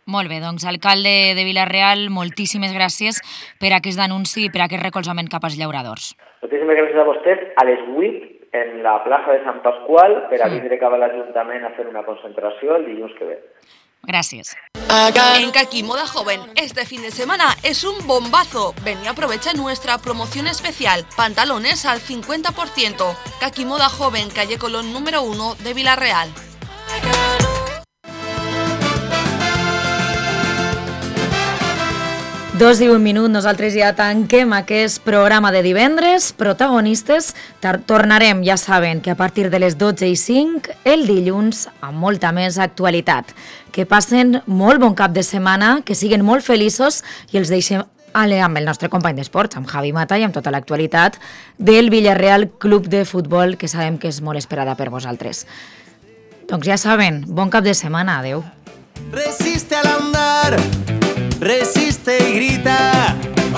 Molt bé, doncs alcalde de Vila-real, moltíssimes gràcies per aquest anunci i per aquest recolzament cap als llauradors. Moltíssimes gràcies a vostès. A les 8 en la plaça de Sant Pasqual per a vindre cap a l'Ajuntament a fer una concentració el dilluns que ve. Gracias. En Kaki Moda Joven, este fin de semana es un bombazo. Ven y aprovecha nuestra promoción especial. Pantalones al 50%. Kaki Moda Joven, calle Colón número 1 de Vila-real. 2:01, nosaltres ja tanquem aquest programa de divendres. Protagonistes, tornarem, ja saben, que a partir de les 12:05 el dilluns amb molta més actualitat. Que passen molt bon cap de setmana, que siguen molt feliços i els deixem amb el nostre company d'esports, amb Javi Mata i amb tota l'actualitat del Vila-real Club de Futbol, que sabem que és molt esperada per vosaltres. Doncs ja saben, bon cap de setmana, adeu. Resiste al andar, resiste y grita.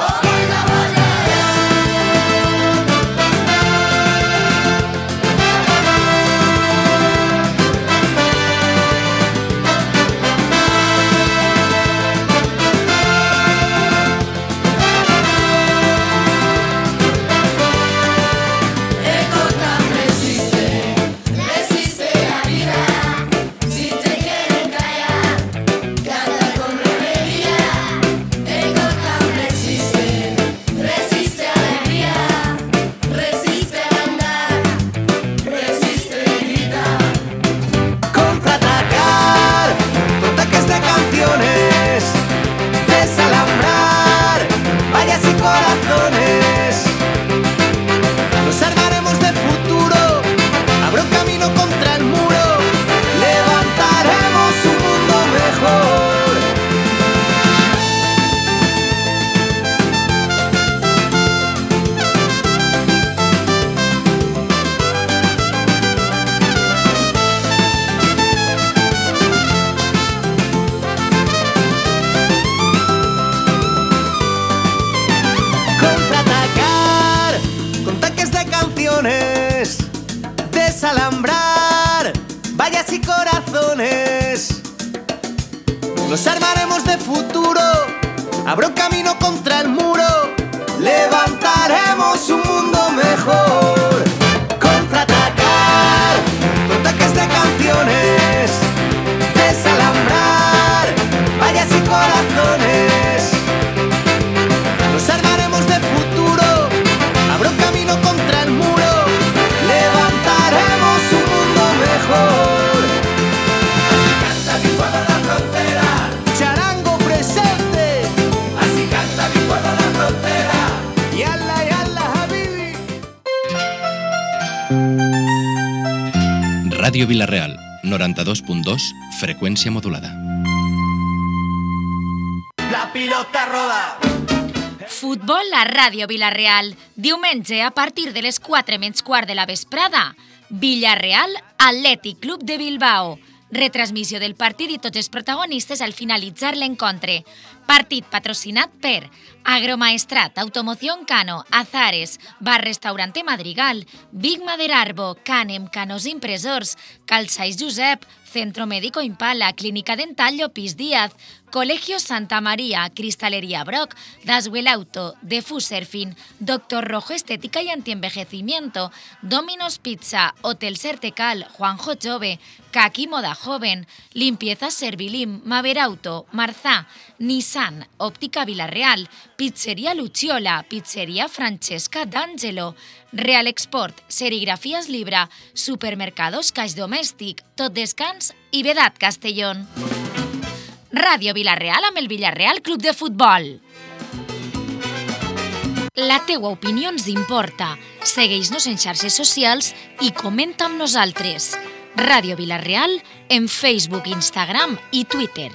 Desalambrar vallas y corazones. Nos armaremos de futuro. Habrá un camino contra el muro. Levantaremos un mundo mejor. Desalambrar vallas y corazones. Nos armaremos de futuro. Habrá un camino contra el muro. Levantaremos un mundo mejor. Contraatacar con tanques de canciones. Desalambrar vallas y corazones. Nos armaremos de futuro. Habrá un camino contra el muro. Levantaremos un mundo mejor. Así canta mi pueblo en la frontera. Charango presente. Así canta mi pueblo en la frontera. Yalla, yalla, habibi. Ràdio Vila-real, 92.2, freqüència modulada. La pilota roda. Futbol a Ràdio Vila-real. Diumenge a partir de les 4:15 de la vesprada. Vila-real Atlètic Club de Bilbao. Retransmissió del partit i tots els protagonistes al finalitzar l'encontre. Partit patrocinat per Agromaestrat, Automoción Cano, Azares, Bar Restaurante Madrigal, Big Maderarbo, Canem, Canos Impressors, Calçais Josep, Centro Médico Impala, Clínica Dental Llopis Díaz, Colegio Santa María, Cristalería Brock, Daswell Auto, Defu Surfing, Doctor Rojo Estética y Antienvejecimiento, Domino's Pizza, Hotel Sertecal, Juanjo Jove, Kaki Moda Joven, Limpieza Servilim, Maver Auto, Marzá, Nissan, Óptica Vila-real, Pizzería Luciola, Pizzería Francesca D'Angelo, Real Export, Serigrafías Libra, Supermercados Caix Domèstic, Tot Descans i Vedat Castellón. Ràdio Vila-real amb el Vila-real Club de Futbol. La teua opinió ens importa. Segueix-nos en xarxes socials i comenta amb nosaltres. Ràdio Vila-real en Facebook, Instagram i Twitter.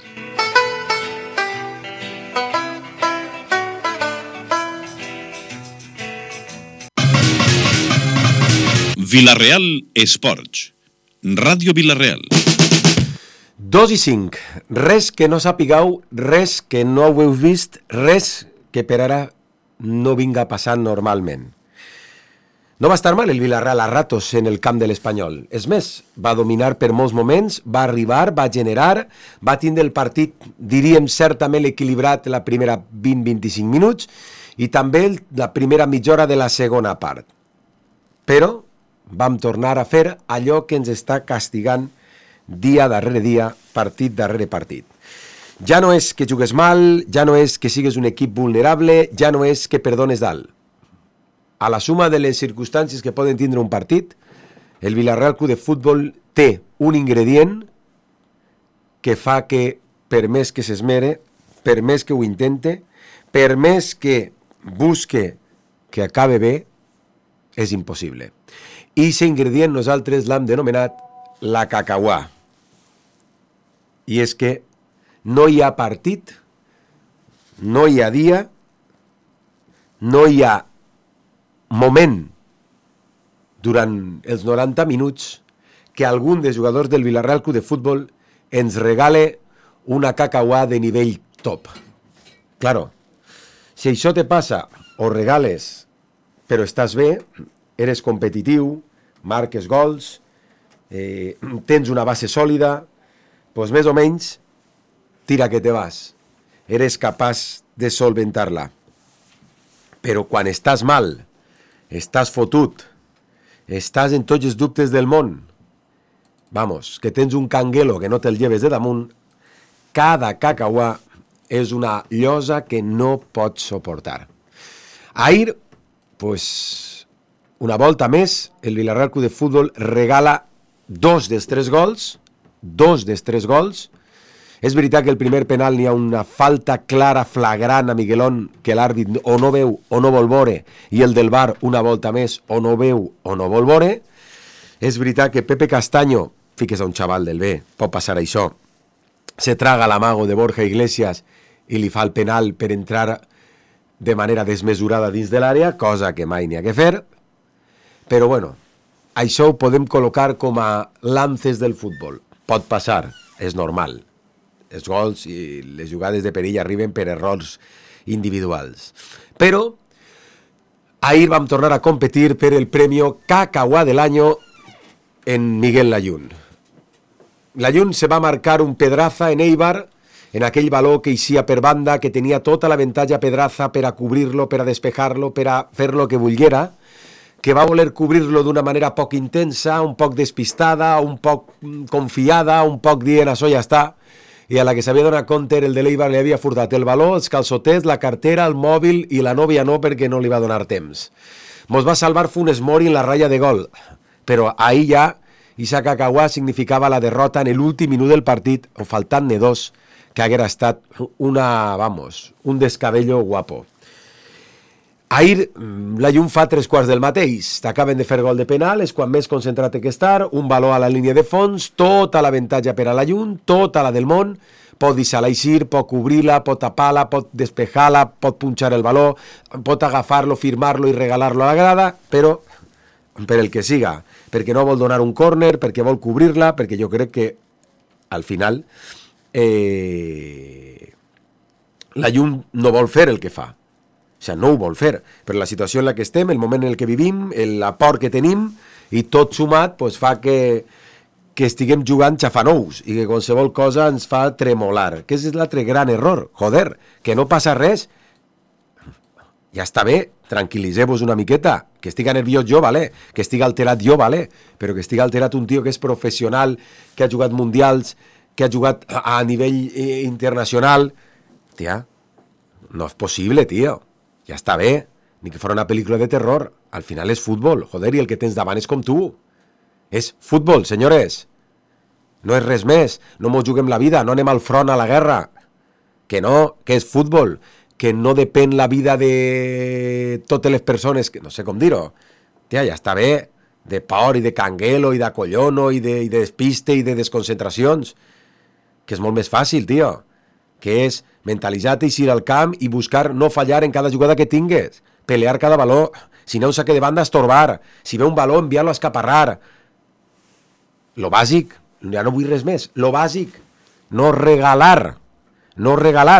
Vila-real Esports. Ràdio Vila-real. 2:05. Res que no sapigueu, res que no heu vist, res que per ara no vinga passant normalment. No va estar mal el Villarreal a ratos en el camp de l'Espanyol. És més, va dominar per molts moments, va arribar, va generar, va tindre el partit, diríem, certament equilibrat la primera 20-25 minuts i també la primera mitja hora de la segona part. Però vam tornar a fer allò que ens està castigant dia darrere dia, partit darrere partit. Ja no és que jugues mal, ja no és que sigues un equip vulnerable, ja no és que perdones dalt. A la suma de les circumstàncies que poden tindre un partit, el Villarreal Club de Futbol té un ingredient que fa que, per més que s'esmere, per més que ho intente, per més que busque que acabe bé, és impossible. I aquest ingredient nosaltres l'hem denominat la cacauà. I és que no hi ha partit, no hi ha dia, no hi ha moment durant els 90 minuts que algun dels jugadors del Villarreal Club de Futbol ens regale una cacauà de nivell top. Claro, si això te passa o regales però estàs bé, eres competitiu, marques gols, tens una base sòlida, doncs més o menys tira que te vas. Eres capaç de solventar-la. Però quan estàs mal, estàs fotut, estàs en tots els dubtes del món, vamos, que tens un canguelo que no te'l lleves de damunt, cada cacauà és una llosa que no pots suportar. Ahir, pues, una volta més, el Villarreal Club de Futbol regala 2 dels 3 gols. És veritat que el primer penal n'hi ha una falta clara, flagrant a Miguelón, que l'àrbit o no veu o no vol veure, i el del VAR una volta més o no veu o no vol veure. És veritat que Pepe Castaño, fiques a un xaval del B, pot passar això, se traga l'amago de Borja Iglesias i li fa el penal per entrar de manera desmesurada dins de l'àrea, cosa que mai n'hi ha que fer. Però bueno, això ho podem col·locar com a lances del futbol. Pot passar, és normal. Els gols i les jugades de perill arriben per errors individuals. Però ahir vam tornar a competir per el premio Cacauà de l'Año en Miguel Layún. Layún se va marcar un pedraza en Eibar, en aquell baló que eixia per banda, que tenia tota l'avantatge Pedraza per a cobrir-lo, per a despejar-lo, per a fer lo que volguera, que va voler cobrir-lo d'una manera poc intensa, un poc despistada, un poc confiada, un poc dient això ja està, i a la que s'havia donat compte el de l'Eibar li havia furtat el baló, els calçotets, la cartera, el mòbil i la nòvia no, perquè no li va donar temps. Mos va salvar Funes Mori en la ratlla de gol, però ahir ja Isa Cacauà significava la derrota en l'últim minut del partit, o faltant-ne 2, que haguera estat un descabello guapo. Ahir la Llum fa 3/4 del mateix. T'acaben de fer gol de penal, és quan més concentrat que estar, un baló a la línia de fons, tota l'avantatge per a la Llum, tota la del món, pot deixar-la eixir, pot cobrir-la, pot tapar-la, pot despejar-la, pot punxar el baló, pot agafar-lo, firmar-lo i regalar-lo a la grada, però per el que siga, perquè no vol donar un córner, perquè vol cobrir-la, perquè jo crec que al final la Llum no vol fer el que fa. O sigui, no ho vol fer. Per la situació en la que estem, el moment en el que vivim, la por que tenim, i tot sumat pues, fa que estiguem jugant xafanous i que qualsevol cosa ens fa tremolar. Que és l'altre gran error. Joder, que no passa res. Ja està bé, tranquil·liseu-vos una miqueta. Que estiga nerviós jo, vale. Que estiga alterat jo, vale. Però que estiga alterat un tio que és professional, que ha jugat mundials, que ha jugat a nivell internacional. Tia, no és possible, tio. Ja està bé. Ni que fora una pel·lícula de terror. Al final és futbol. Joder, i el que tens davant és com tu. És futbol, senyores. No és res més. No mos juguem la vida. No anem al front a la guerra. Que no, que és futbol. Que no depèn la vida de totes les persones, que no sé com dir-ho. Tia, ja està bé. De por i de canguelo i d'acollono i de despiste i de desconcentracions. Que és molt més fàcil, tio. Que és mentalitzar-te, eixir al camp i buscar no fallar en cada jugada que tingues. Pelear cada baló. Si no, un saque de banda, estorbar. Si ve un baló, enviar-lo a escaparrar. Lo bàsic, ja no vull res més. Lo bàsic, no regalar. No regalar.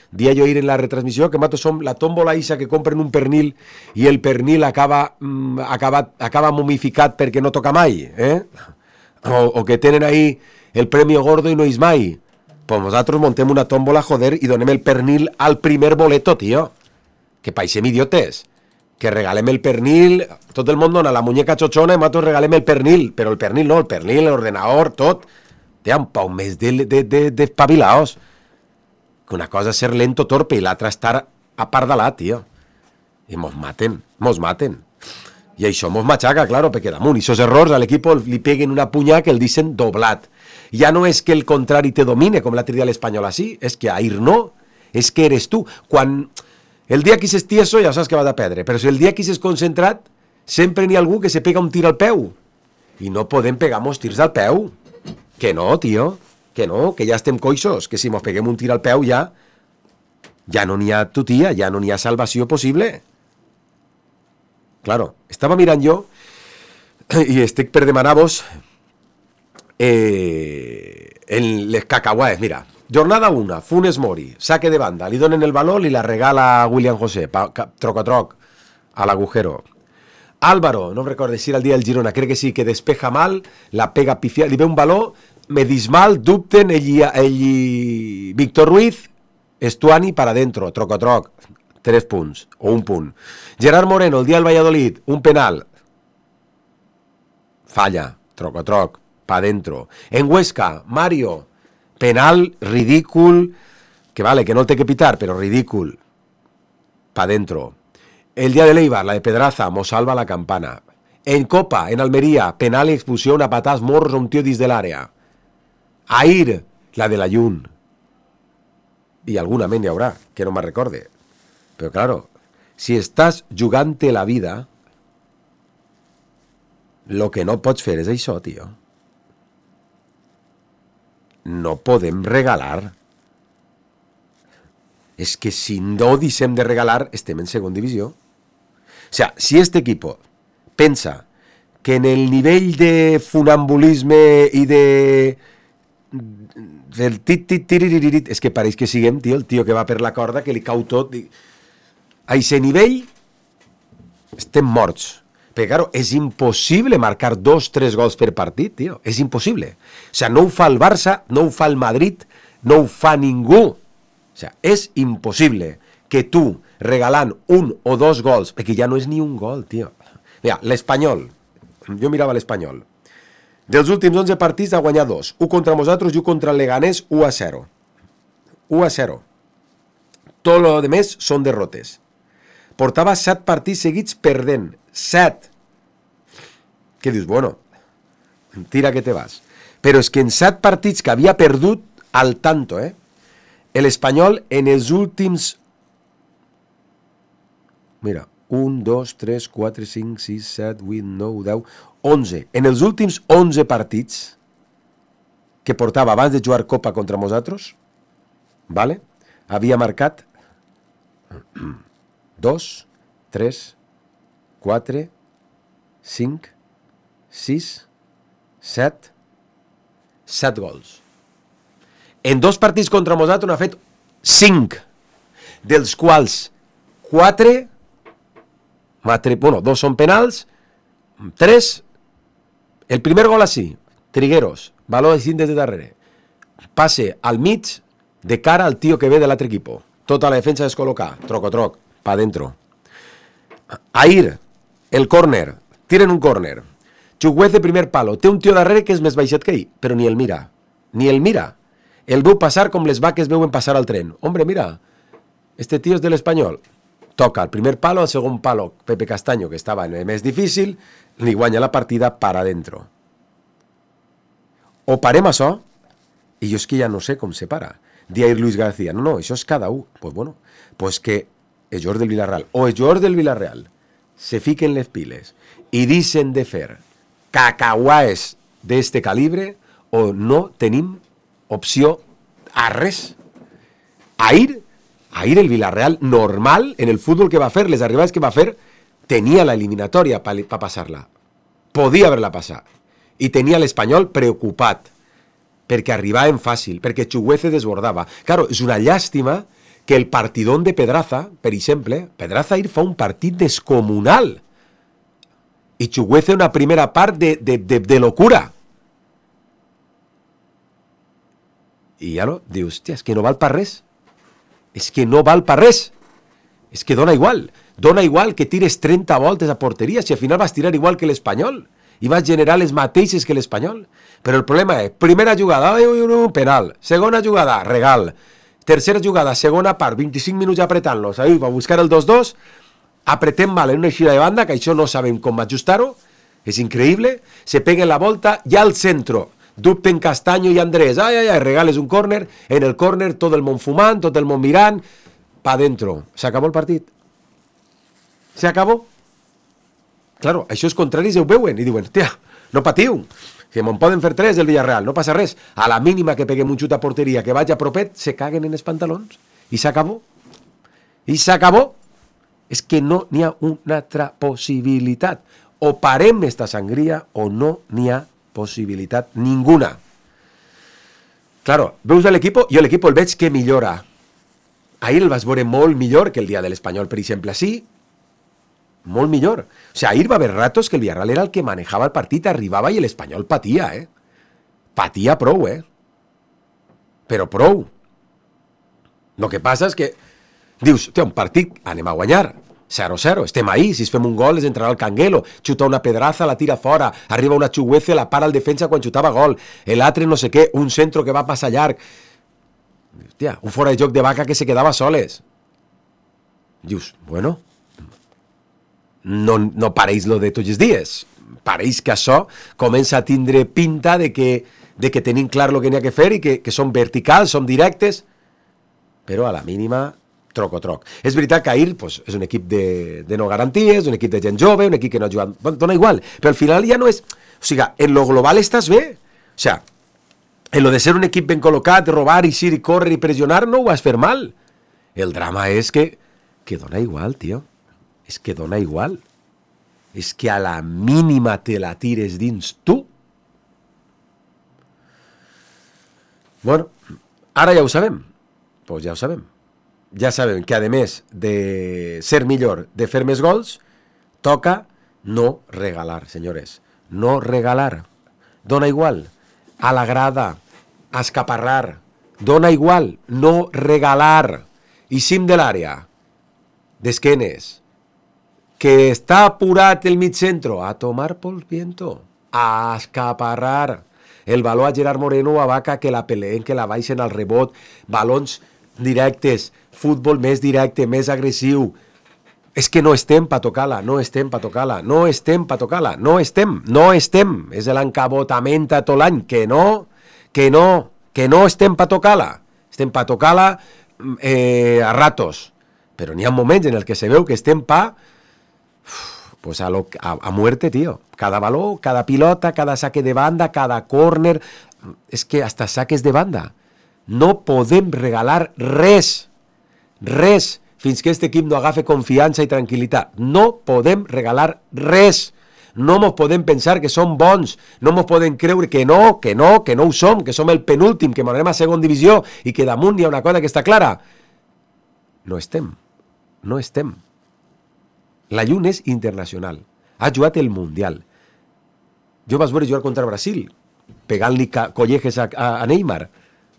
dia jo ir en la retransmissió que mato som la tómbola isa que compren un pernil i el pernil acaba momificat perquè no toca mai, o que tenen ahí el premio gordo i no és mai. Pues nosaltres montem una tómbola, joder, i donem el pernil al primer boleto, tio. Que paixem idiotes. Que regalem el pernil, tot el món dona la muñeca chochona i nosaltres regalem el pernil, però el pernil no, el pernil, l'ordenador, tot. Té un pau més d'espavilaos. Que una cosa és ser lento, torpe, i l'altra estar apardalat, tio. I mos maten. I això mos matxaca, claro, perquè damunt, i esos errors a l'equip li peguen una punya que el dicen doblat. Ja no és que el contrari te domine, com l'altre dia l'Espanyol així, és que ahir no, és que eres tu. Quan el dia que s'és tieso ja saps que vas a perdre, però si el dia que s'és concentrat, sempre n'hi ha algú que se pega un tir al peu. I no podem pegar mos tirs al peu. Que no, tio, que no, que ja estem coixos, que si mos peguem un tir al peu ja no n'hi ha tutia, ja no n'hi ha salvació possible. Claro, estava mirant jo i estic per demanar-vos en les cacahuaes, mira. Jornada 1, Funes Mori, saque de banda, li donen el valor i la regala a William José, troc a troc, a l'agujero. Álvaro, no em recordo si era el dia del Girona, crec que sí, que despeja mal, la pega pifiada, li ve un valor, Medismal, dubten, ell Víctor Ruiz, Estuani para adentro, troc a troc, 3 punts, o 1 punt. Gerard Moreno, el dia del Valladolid, un penal, falla, troc a troc, pa dentro. En Huesca, Mario, penal ridícul, que vale, que no el té que pitar, però ridícul, pa dentro. El dia de l'Eibar, la de Pedraza, mos salva la campana. En Copa, en Almería, penal i expulsió, una patàs morros a un tio dins de l'àrea. Ahir, la de la Llun. I alguna ment hi haurà, que no me'n recorde. Però, claro, si estàs jugant-te la vida, lo que no pots fer és això, tio. No podem regalar. És que si no deixem de regalar, estem en segona divisió. O sea, si este equipo pensa que en el nivell de funambulisme i del tit-tit-tiriririt, és que pareix que siguem, tio, el tio que va per la corda, que li cau tot. A aquest nivell estem morts. Perquè, claro, és impossible marcar 2-3 gols per partit, tio. És impossible. O sea, no ho fa el Barça, no ho fa el Madrid, no ho fa ningú. O sea, és impossible que tu, regalant 1 o 2 gols, perquè ja no és ni un gol, tio. Mira, l'Espanyol, jo mirava l'Espanyol, dels últims 11 partits ha guanyat 2, 1 contra nosaltres i 1 contra el Leganés, 1-0. 1-0. Tot lo de més són derrotes. Portava 7 partits seguits perdent. 7. Que dius, bueno, tira que te vas. Però és que en 7 partits que havia perdut al tanto, l'Espanyol en els últims... Mira, 1, 2, 3, 4, 5, 6, 7, 8, 9, 10, 11. En els últims 11 partits que portava abans de jugar Copa contra nosaltres, vale? Havia marcat 2, 3, 4, 5, 6, 7, 7 gols. En 2 partits contra nosaltres n'ha fet 5, dels quals 4, bueno, 2 són penals, 3, el primer gol així, Trigueros, valor de 5 des de darrere, passe al mig de cara al tio que ve de l'altre equip, tota la defensa descol·locar, troc o troc, pa dentro. Ahir, el córner, tiren un córner, Chukwueze primer palo, té un tio darrere que és més baixet que ell, però ni el mira, el veu passar com les vaques veuen passar al tren. Hombre, mira, este tío és de l'Espanyol. Toca el primer palo, el segon palo, Pepe Castaño, que estava en el més difícil, li guanya la partida para adentro. O parem això, i jo és que ja no sé com se para. Diair Luis García, no, això és cada un. Pues bueno, pues que els jugadors del Villarreal, o els jugadors del Villarreal, se fiquen les piles i deixen de fer cacahuaes d'este calibre, o no tenim opció a res. Ahir el Villarreal normal, en el fútbol que va fer, les arribades que va fer, tenia la eliminatòria per passar-la. Podia haver-la passat. I tenia l'Espanyol preocupat, perquè arribaven fàcil, perquè Chukwueze desbordava. Claro, és una llàstima que el partidón de Pedraza, per exemple, Pedraza ahir fa un partit descomunal i Chuguece una primera part de locura. I ja no, dius, hòstia, és que no val per res. És que no val per res. És que dona igual. Dona igual que tires 30 voltes a porteria, si al final vas tirar igual que l'Espanyol i vas generar les mateixes que l'Espanyol. Però el problema és, primera jugada, penal. Segona jugada, regal. Tercera jugada, segona part, 25 minuts apretant-los, ahí, per buscar el 2-2, apretem mal en una eixida de banda, que això no sabem com ajustar-ho, és increïble, se peguen la volta, ja al centro, dubten Castaño i Andrés, regales un córner, en el córner tot el món fumant, tot el món mirant, pa dentro. Se acabó el partit. Se acabó. Claro, això els contraris ho veuen i diuen, tia, no patiu, que me'n poden fer 3 del Villarreal, no passa res. A la mínima que peguem un xut a porteria, que vaig a propet, se caguen en els pantalons. I s'acabó. I s'acabó. És que no n'hi ha una altra possibilitat. O parem esta sangria o no n'hi ha possibilitat ninguna. Claro, veus l'equip? Jo l'equip el veig que millora. Ahir el vas veure molt millor que el dia de l'Espanyol, per exemple. Sí, molt millor. O sigui, ahir va haver ratos que el Villarreal era el que manejava el partit, arribava i l'Espanyol patia, Patia prou, Però prou. El que passa és que dius, té un partit, anem a guanyar. 0-0, estem ahí, si es fem un gol es entrarà el Canguelo, xuta una Pedraza, la tira fora, arriba una Chuguece, la para el defensa quan xutava gol, l'altre no sé què, un centro que va passar llarg. Hòstia, un fora de joc de Vaca que se quedava soles. Dius, bueno, no pareix lo de tots els dies. Pareix que això comença a tindre pinta de que tenim clar el que n'hi ha que fer i que són verticals, són directes, però a la mínima troc o troc. És veritat que ahir pues, és un equip de no garanties, un equip de gent jove, un equip que no ha jugat... Bueno, dona igual, però al final ja no és... O sigui, en lo global estàs bé. O sigui, en lo de ser un equip ben col·locat, robar, eixir i córrer i pressionar, no ho vas fer mal. El drama és que dona igual, tio. És que dona igual. És que a la mínima te la tires dins tu. Bueno, ara ja ho sabem. Pues ja ho sabem. Ja sabem que, a més de ser millor, de fer més gols, toca no regalar, senyores. No regalar. Dona igual. A la grada, a escaparrar. Dona igual. No regalar. I cim de l'àrea. D'esquenes. Que està apurat el mig centro. A tomar por viento. A escaparrar. El baló a Gerard Moreno o a Vaca que la peleen, que la baixen al rebot. Balons directes, futbol més directe, més agressiu. És que no estem pa tocar-la, no estem pa tocar-la, no estem pa tocar-la, no estem. És l'encabotament a tot l'any, que no estem pa tocar-la. Estem pa tocar-la a ratos. Però n'hi ha moments en els que se veu que estem pa pues a muerte, tío. Cada baló, cada pilota, cada saque de banda, cada córner. És que hasta saques de banda. No podem regalar res, fins que aquest equip no agafi confiança i tranquil·litat. No podem regalar res. No mos podem pensar que som bons. No mos podem creure que no ho som, que som el penúltim, que anem a segon divisió i que damunt hi ha una cosa que està clara. No estem. La llum és internacional. Ha jugat el Mundial. Jo vaig veure jugar contra Brasil, pegant-li collejes a Neymar.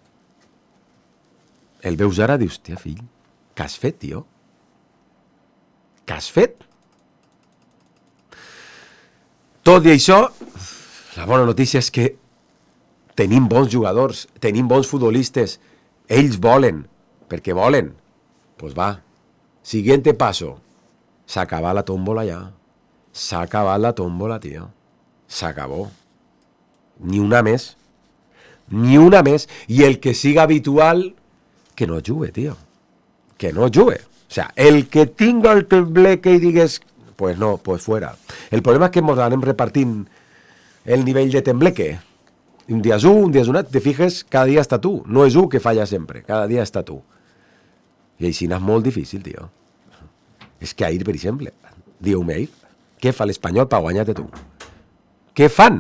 El veus ara, dius, tia, fill, què has fet, tio? Què has fet? Tot i això, la bona notícia és que tenim bons jugadors, tenim bons futbolistes, ells volen, perquè volen. Pues va, siguiente paso, s'ha acabat la tómbola ja, s'ha acabat la tómbola, tio, s'acabó. Ni una més, i el que siga habitual... que no jugue, tío. Que no jugue. O sea, el que tinga el tembleque i digues, pues no, pues fuera. El problema és que ens anem repartint el nivell de tembleque. Un dia és un altre. Te fijes, cada dia està tu. No és un que falla sempre. Cada dia està tu. I així és molt difícil, tio. És que ahir, per exemple, diu-me ahir, què fa l'Espanyol per guanyar-te tu? Què fan?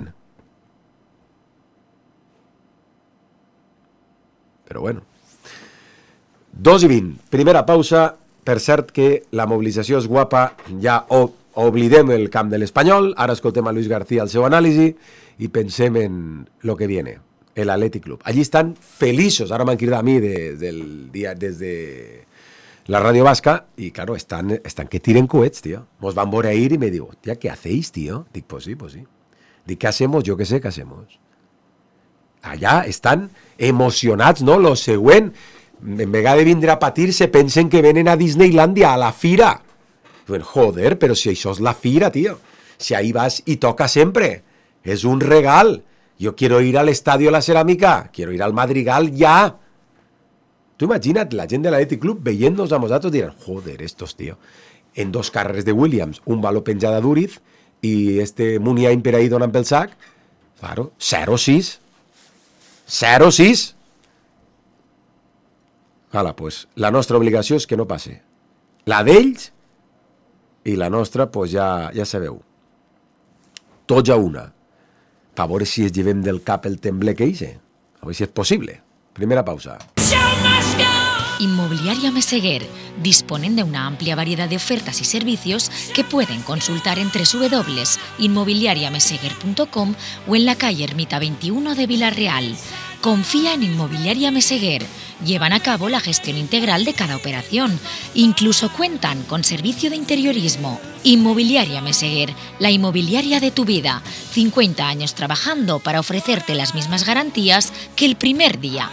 Però bueno. 2:20, primera pausa. Per cert que la mobilització és guapa, ja oblidem el camp de l'Espanyol, ara escoltem a Luis García el seu anàlisi i pensem en lo que viene, el Athletic Club. Allí estan feliços, ara m'han cridat a mi des de la Radio Vasca y claro, están que tiren cohets, tío. Nos van por ahí y me digo, tía, ¿qué hacéis, tío? Digo, pues sí. Digo, ¿qué hacemos? Yo qué sé, ¿qué hacemos? Allá están emocionats, no? Lo següent, en vegada de vindre a patir, se pensen que venen a Disneylandia, a la fira. Diuen, joder, pero si això és la fira, tío. Si ahí vas y toca siempre. Es un regal. Yo quiero ir al Estadio La Cerámica. Quiero ir al Madrigal ya. Tú imagina't la gent de l'Athletic Club veient-nos a nosaltres diran, joder, estos, tío. En 2 carreres de Williams, un baló penjada d'Uriz i Muniain per ahí donant pel sac. Claro, 0-6. 0-6. Hala, pues, la nostra obligació és que no passe. La d'ells i la nostra, pues ja sabeu. Tots a una. A veure si es llevem del cap el tembler que hice. A veure si és possible. Primera pausa. Inmobiliaria Meseguer, disponen de una amplia variedad de ofertas y servicios que pueden consultar en www.inmobiliariameseguer.com o en la calle Ermita 21 de Vila-real. Confía en Inmobiliaria Meseguer. Llevan a cabo la gestión integral de cada operación. Incluso cuentan con servicio de interiorismo. Inmobiliaria Meseguer, la inmobiliaria de tu vida. 50 años trabajando para ofrecerte las mismas garantías que el primer día.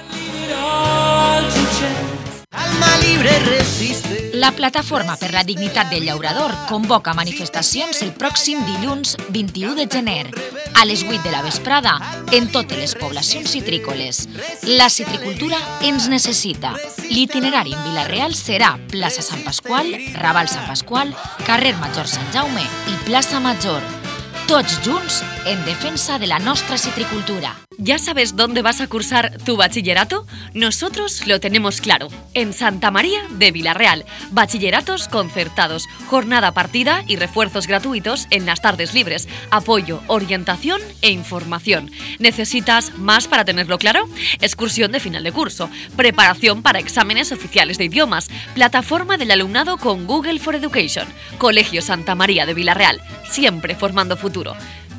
Alma libre resiste. La Plataforma per la Dignitat del Llaurador convoca manifestacions el pròxim dilluns 21 de gener a les 8 de la vesprada en totes les poblacions citrícoles. La citricultura ens necessita. L'itinerari en Vila-real serà plaça Sant Pasqual, Raval Sant Pasqual, carrer Major Sant Jaume i plaça Major. Tots junts en defensa de la nostra citricultura. ¿Ya sabes dónde vas a cursar tu bachillerato? Nosotros lo tenemos claro. En Santa María de Vila-real. Bachilleratos concertados, jornada partida y refuerzos gratuitos en las tardes libres. Apoyo, orientación e información. ¿Necesitas más para tenerlo claro? Excursión de final de curso. Preparación para exámenes oficiales de idiomas. Plataforma del alumnado con Google for Education. Colegio Santa María de Vila-real. Siempre formando futuro.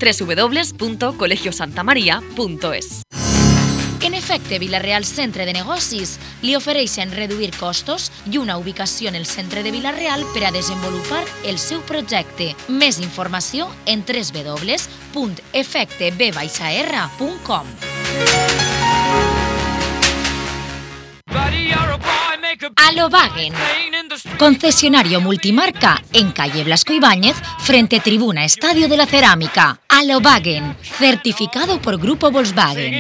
www.colegiosantamaria.es. En efecte, Vila-real Centre de Negocis li ofereixen reduir costos i una ubicació en el centre de Vila-real per a desenvolupar el seu projecte. Més informació en www.efecteb-r.com. Alobagen, concesionario multimarca en calle Blasco Ibáñez frente Tribuna Estadio de la Cerámica. Alobagen, certificado por Grupo Volkswagen.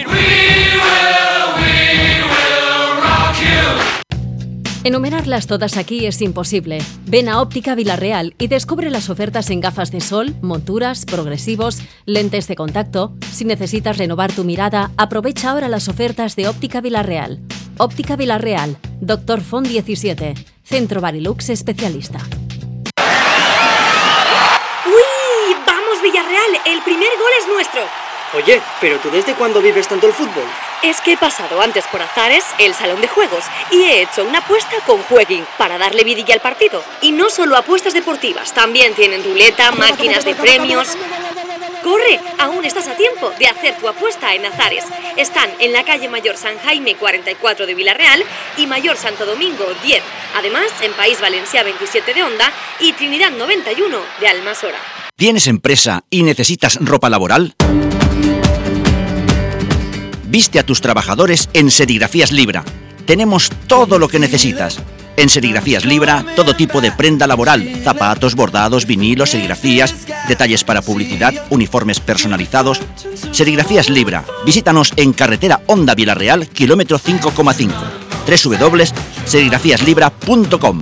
Enumerarlas todas aquí es imposible. Ven a Óptica Vila-real y descubre las ofertas en gafas de sol, monturas, progresivos, lentes de contacto. Si necesitas renovar tu mirada, aprovecha ahora las ofertas de Óptica Vila-real. Óptica Vila-real, Dr. Font 17, Centro Barilux especialista. ¡Uy! ¡Vamos, Villarreal! ¡El primer gol es nuestro! Oye, ¿pero tú desde cuándo vives tanto el fútbol? Es que he pasado antes por Azares, el salón de juegos, y he hecho una apuesta con Jueguin para darle vidilla al partido. Y no solo apuestas deportivas, también tienen ruleta, máquinas de premios... ¡Corre! Aún estás a tiempo de hacer tu apuesta en Azares. Están en la calle Mayor San Jaime 44 de Vila-real y Mayor Santo Domingo 10. Además, en País Valencià 27 de Onda y Trinidad 91 de Almasora. ¿Tienes empresa y necesitas ropa laboral? Viste a tus trabajadores en Serigrafías Libra. Tenemos todo lo que necesitas. En Serigrafías Libra, todo tipo de prenda laboral, zapatos, bordados, vinilos, serigrafías, detalles para publicidad, uniformes personalizados. Serigrafías Libra. Visítanos en carretera Onda Vila-real, kilómetro 5,5. www.serigrafiaslibra.com.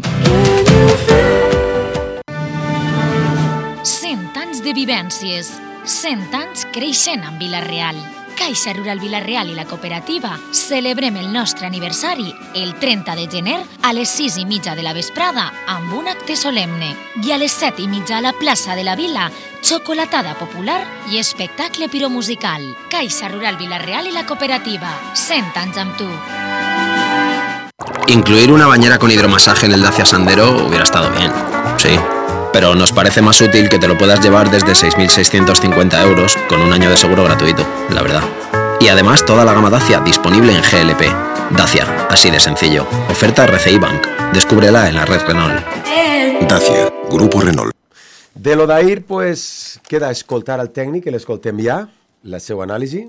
100 anys de vivències, 100 anys creixent amb Vila-real. Caixa Rural Vila-real i la cooperativa celebrem el nostre aniversari el 30 de gener a les 6:30 de la vesprada amb un acte solemne i a les 7:30 a la plaça de la Vila, xocolatada popular i espectacle piromusical. Caixa Rural Vila-real i la cooperativa, 100 anys amb tu. Incluir una bañera con hidromasaje en el Dacia Sandero hubiera estado bien, sí. Pero nos parece más útil que te lo puedas llevar desde 6.650 euros con un año de seguro gratuito, la verdad. Y además toda la gama Dacia disponible en GLP. Dacia, así de sencillo. Oferta RCI Bank. Descúbrela en la red Renault. Dacia, Grupo Renault. De lo d'ahir, pues, queda escoltar al tècnic, que l'escoltem ja, la seva anàlisi.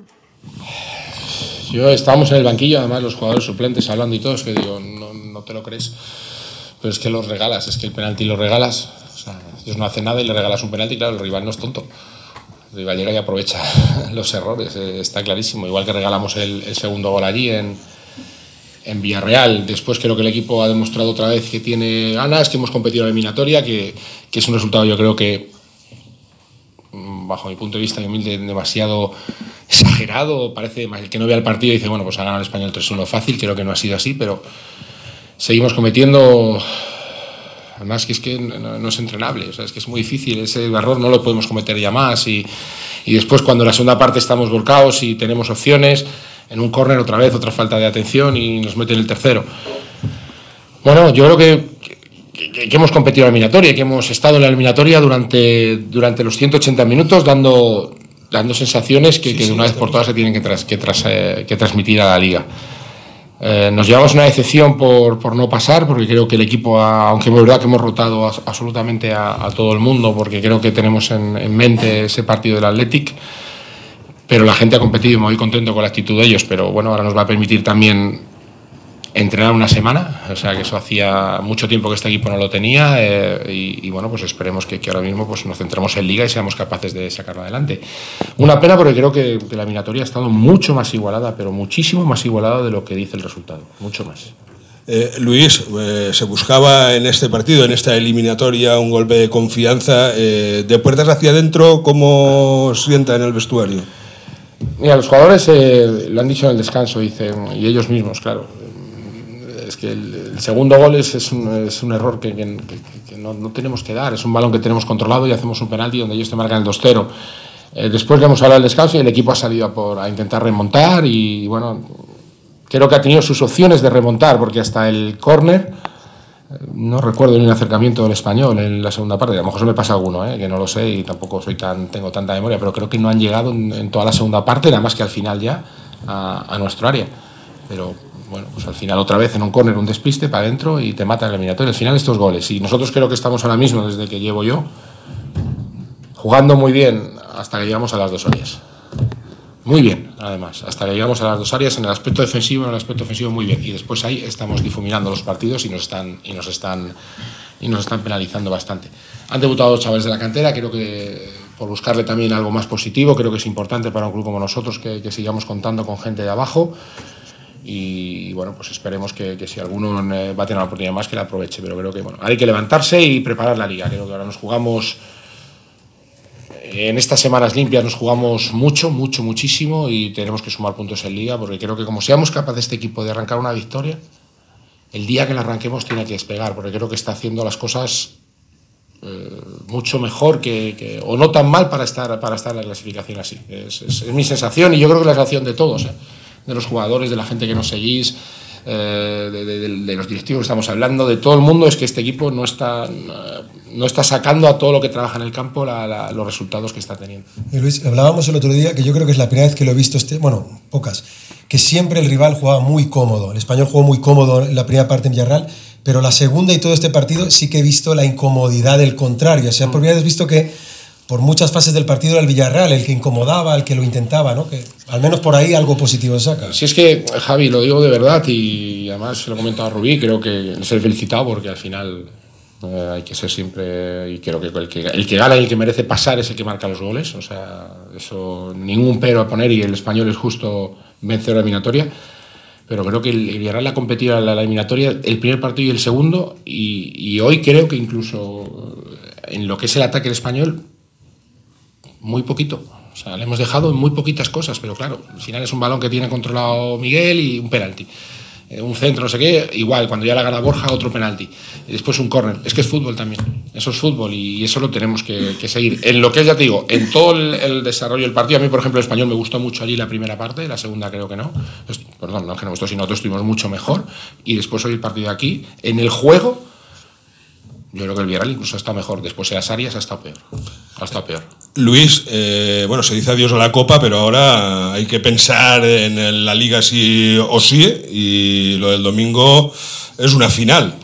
Estábamos en el banquillo, además los jugadores suplentes hablando y todo, es que digo, no te lo crees, pero es que los regalas, es que el penalti lo regalas, o sea, ellos no hacen nada y le regalas un penalti, claro, el rival no es tonto, el rival llega y aprovecha los errores, está clarísimo, igual que regalamos el segundo gol allí en Villarreal. Después creo que el equipo ha demostrado otra vez que tiene ganas, que hemos competido en la eliminatoria, que es un resultado, yo creo que bajo mi punto de vista y humilde, demasiado exagerado. Parece, el que no vea el partido dice, bueno, pues ha ganado el Español 3-1 fácil. Creo que no ha sido así, pero seguimos cometiendo, además que es que no es entrenable, o sea, es que es muy difícil, ese error no lo podemos cometer ya más, y después cuando en la segunda parte estamos volcados y tenemos opciones, en un córner otra vez, otra falta de atención y nos meten el tercero. Bueno, yo creo que hemos competido en la eliminatoria y que hemos estado en la eliminatoria durante los 180 minutos dando sensaciones que de una vez por todas se tienen que transmitir a la liga. Nos llevamos una decepción por no pasar, porque creo que el equipo, aunque es verdad que hemos rotado absolutamente a todo el mundo, porque creo que tenemos en mente ese partido del Athletic, pero la gente ha competido y me voy contento con la actitud de ellos, pero bueno, ahora nos va a permitir también entrenar una semana, o sea que eso hacía mucho tiempo que este equipo no lo tenía, y bueno, pues esperemos que ahora mismo pues nos centremos en Liga y seamos capaces de sacarlo adelante. Una pena, porque creo que la eliminatoria ha estado mucho más igualada, pero muchísimo más igualada de lo que dice el resultado, mucho más. Luis, se buscaba en este partido, en esta eliminatoria, un golpe de confianza. De puertas hacia adentro, ¿cómo sienta en el vestuario? Mira, los jugadores lo han dicho en el descanso, dicen, y ellos mismos, claro. Es que el segundo gol es un error que no tenemos que dar, es un balón que tenemos controlado y hacemos un penalti donde ellos te marcan el 2-0. Después le hemos hablado del descanso y el equipo ha salido a intentar remontar, y bueno, creo que ha tenido sus opciones de remontar, porque hasta el córner no recuerdo ni un acercamiento del Español en la segunda parte. A lo mejor se me pasa alguno, que no lo sé y tampoco tengo tanta memoria, pero creo que no han llegado en toda la segunda parte, nada más que al final ya a nuestro área. Pero bueno, pues al final otra vez en un córner un despiste para adentro y te mata el eliminatorio. Al final estos goles, y nosotros creo que estamos ahora mismo, desde que llevo yo, jugando muy bien hasta que llegamos a las dos áreas. Muy bien, además, hasta que llegamos a las dos áreas en el aspecto defensivo, muy bien, y después ahí estamos difuminando los partidos y nos están penalizando bastante. Han debutado los chavales de la cantera, creo que por buscarle también algo más positivo, creo que es importante para un club como nosotros que sigamos contando con gente de abajo, y bueno, pues esperemos que si alguno va a tener una oportunidad más, que la aproveche, pero creo que bueno, hay que levantarse y preparar la liga. Creo que ahora nos jugamos, en estas semanas limpias nos jugamos muchísimo, y tenemos que sumar puntos en liga, porque creo que como seamos capaces este equipo de arrancar una victoria, el día que la arranquemos tiene que despegar, porque creo que está haciendo las cosas mucho mejor o no tan mal para estar en la clasificación así. Es mi sensación, y yo creo que la sensación de todos, de los jugadores, de la gente que nos seguís, de los directivos que estamos hablando, de todo el mundo, es que este equipo no está sacando a todo lo que trabaja en el campo los resultados que está teniendo. Y Luis, hablábamos el otro día, que yo creo que es la primera vez que lo he visto, pocas, que siempre el rival jugaba muy cómodo. El Español jugó muy cómodo en la primera parte en Villarreal, pero la segunda y todo este partido sí que he visto la incomodidad del contrario. O sea, por primera vez he visto que por muchas fases del partido era el Villarreal el que incomodaba, el que lo intentaba, ¿no? Que al menos por ahí algo positivo saca. Si es que, Javi, lo digo de verdad, y además se lo he comentado a Rubí, creo que ser felicitado, porque al final hay que ser siempre, y creo que el que gana y el que merece pasar es el que marca los goles, o sea, eso ningún pero a poner, y el Español es justo vencedor de la eliminatoria, pero creo que el Villarreal ha competido en la eliminatoria el primer partido y el segundo, y hoy creo que incluso en lo que es el ataque del Español, muy poquito. O sea, le hemos dejado en muy poquitas cosas, pero claro, al final es un balón que tiene controlado Miguel y un penalti. un centro, no sé qué, igual, cuando ya la gana Borja, otro penalti, y después un córner. Es que es fútbol también, eso es fútbol y eso lo tenemos que seguir. En lo que es, ya te digo, en todo el desarrollo del partido, a mí, por ejemplo, el Español me gustó mucho allí la primera parte, la segunda creo que no, perdón, no es que no me gustó, sino nosotros estuvimos mucho mejor, y después hoy el partido de aquí, en el juego, yo creo que el Villarreal incluso ha estado mejor, después de las áreas ha estado peor. Luis, bueno, se dice adiós a la Copa, pero ahora hay que pensar en la Liga sí o sí, y lo del domingo es una final.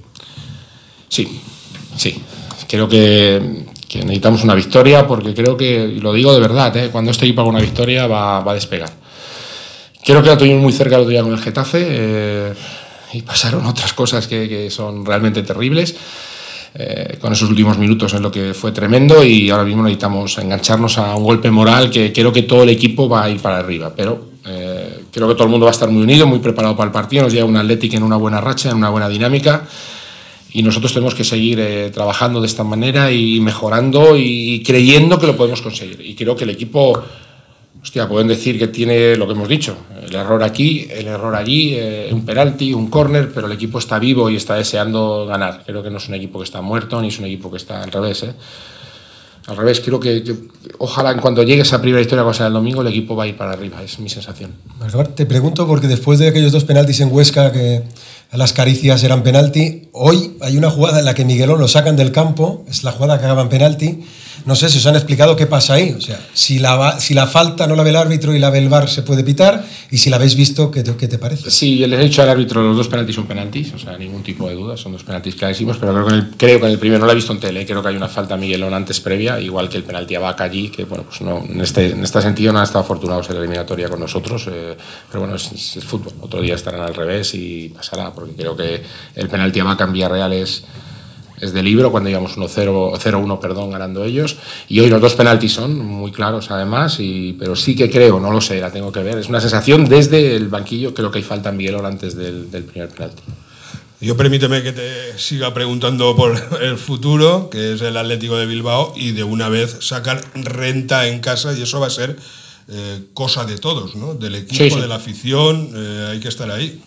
Sí. Creo que necesitamos una victoria, porque creo que, y lo digo de verdad, cuando este equipo haga una victoria va a despegar. Creo que la tuvimos muy cerca el otro día con el Getafe, y pasaron otras cosas que son realmente terribles. Con esos últimos minutos es lo que fue tremendo, y ahora mismo necesitamos engancharnos a un golpe moral que creo que todo el equipo va a ir para arriba, pero creo que todo el mundo va a estar muy unido, muy preparado para el partido. Nos llega un Athletic en una buena racha, en una buena dinámica, y nosotros tenemos que seguir trabajando de esta manera y mejorando y creyendo que lo podemos conseguir. Y creo que el equipo, pueden decir que tiene lo que hemos dicho, el error aquí, el error allí, un penalti, un córner, pero el equipo está vivo y está deseando ganar. Creo que no es un equipo que está muerto, ni es un equipo que está al revés. Al revés, creo que ojalá en cuanto llegue esa primera historia, cosa del domingo, el equipo va a ir para arriba, es mi sensación. Te pregunto, porque después de aquellos 2 penaltis en Huesca, que a las caricias eran penalti, hoy hay una jugada en la que Miguelón lo sacan del campo, es la jugada que acaba en penalti. No sé si os han explicado qué pasa ahí. O sea, si la falta no la ve el árbitro y la ve el VAR, se puede pitar, y si la habéis visto, ¿qué te parece? Sí, le he dicho al árbitro, los 2 penaltis son penaltis, o sea, ningún tipo de duda, son 2 penaltis clarísimos, pero creo que en el primero no la he visto en tele, creo que hay una falta a Miguelón antes previa, igual que el penalti a Vaca allí, que bueno, pues no, en este sentido no han estado afortunados en la eliminatoria con nosotros, pero bueno, es fútbol, otro día estarán al revés y pasará, porque creo que el penalti a Vaca en Villarreal es de libro, cuando íbamos 0-1 ganando ellos, y hoy los 2 penaltis son muy claros además, pero sí que creo, no lo sé, la tengo que ver, es una sensación desde el banquillo, creo que hay falta en Miguelón antes del primer penalti. Yo permíteme que te siga preguntando por el futuro, que es el Atlético de Bilbao, y de una vez sacar renta en casa, y eso va a ser cosa de todos, ¿no? Del equipo, sí. De la afición, hay que estar ahí.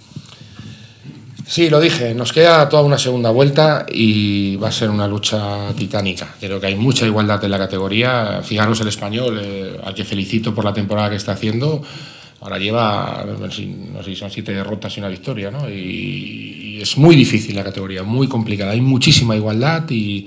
Sí, lo dije, nos queda toda una segunda vuelta y va a ser una lucha titánica. Creo que hay mucha igualdad en la categoría. Fijaros el Español, al que felicito por la temporada que está haciendo, ahora lleva, no sé si son 7 derrotas y una victoria, ¿no? Y es muy difícil la categoría, muy complicada. Hay muchísima igualdad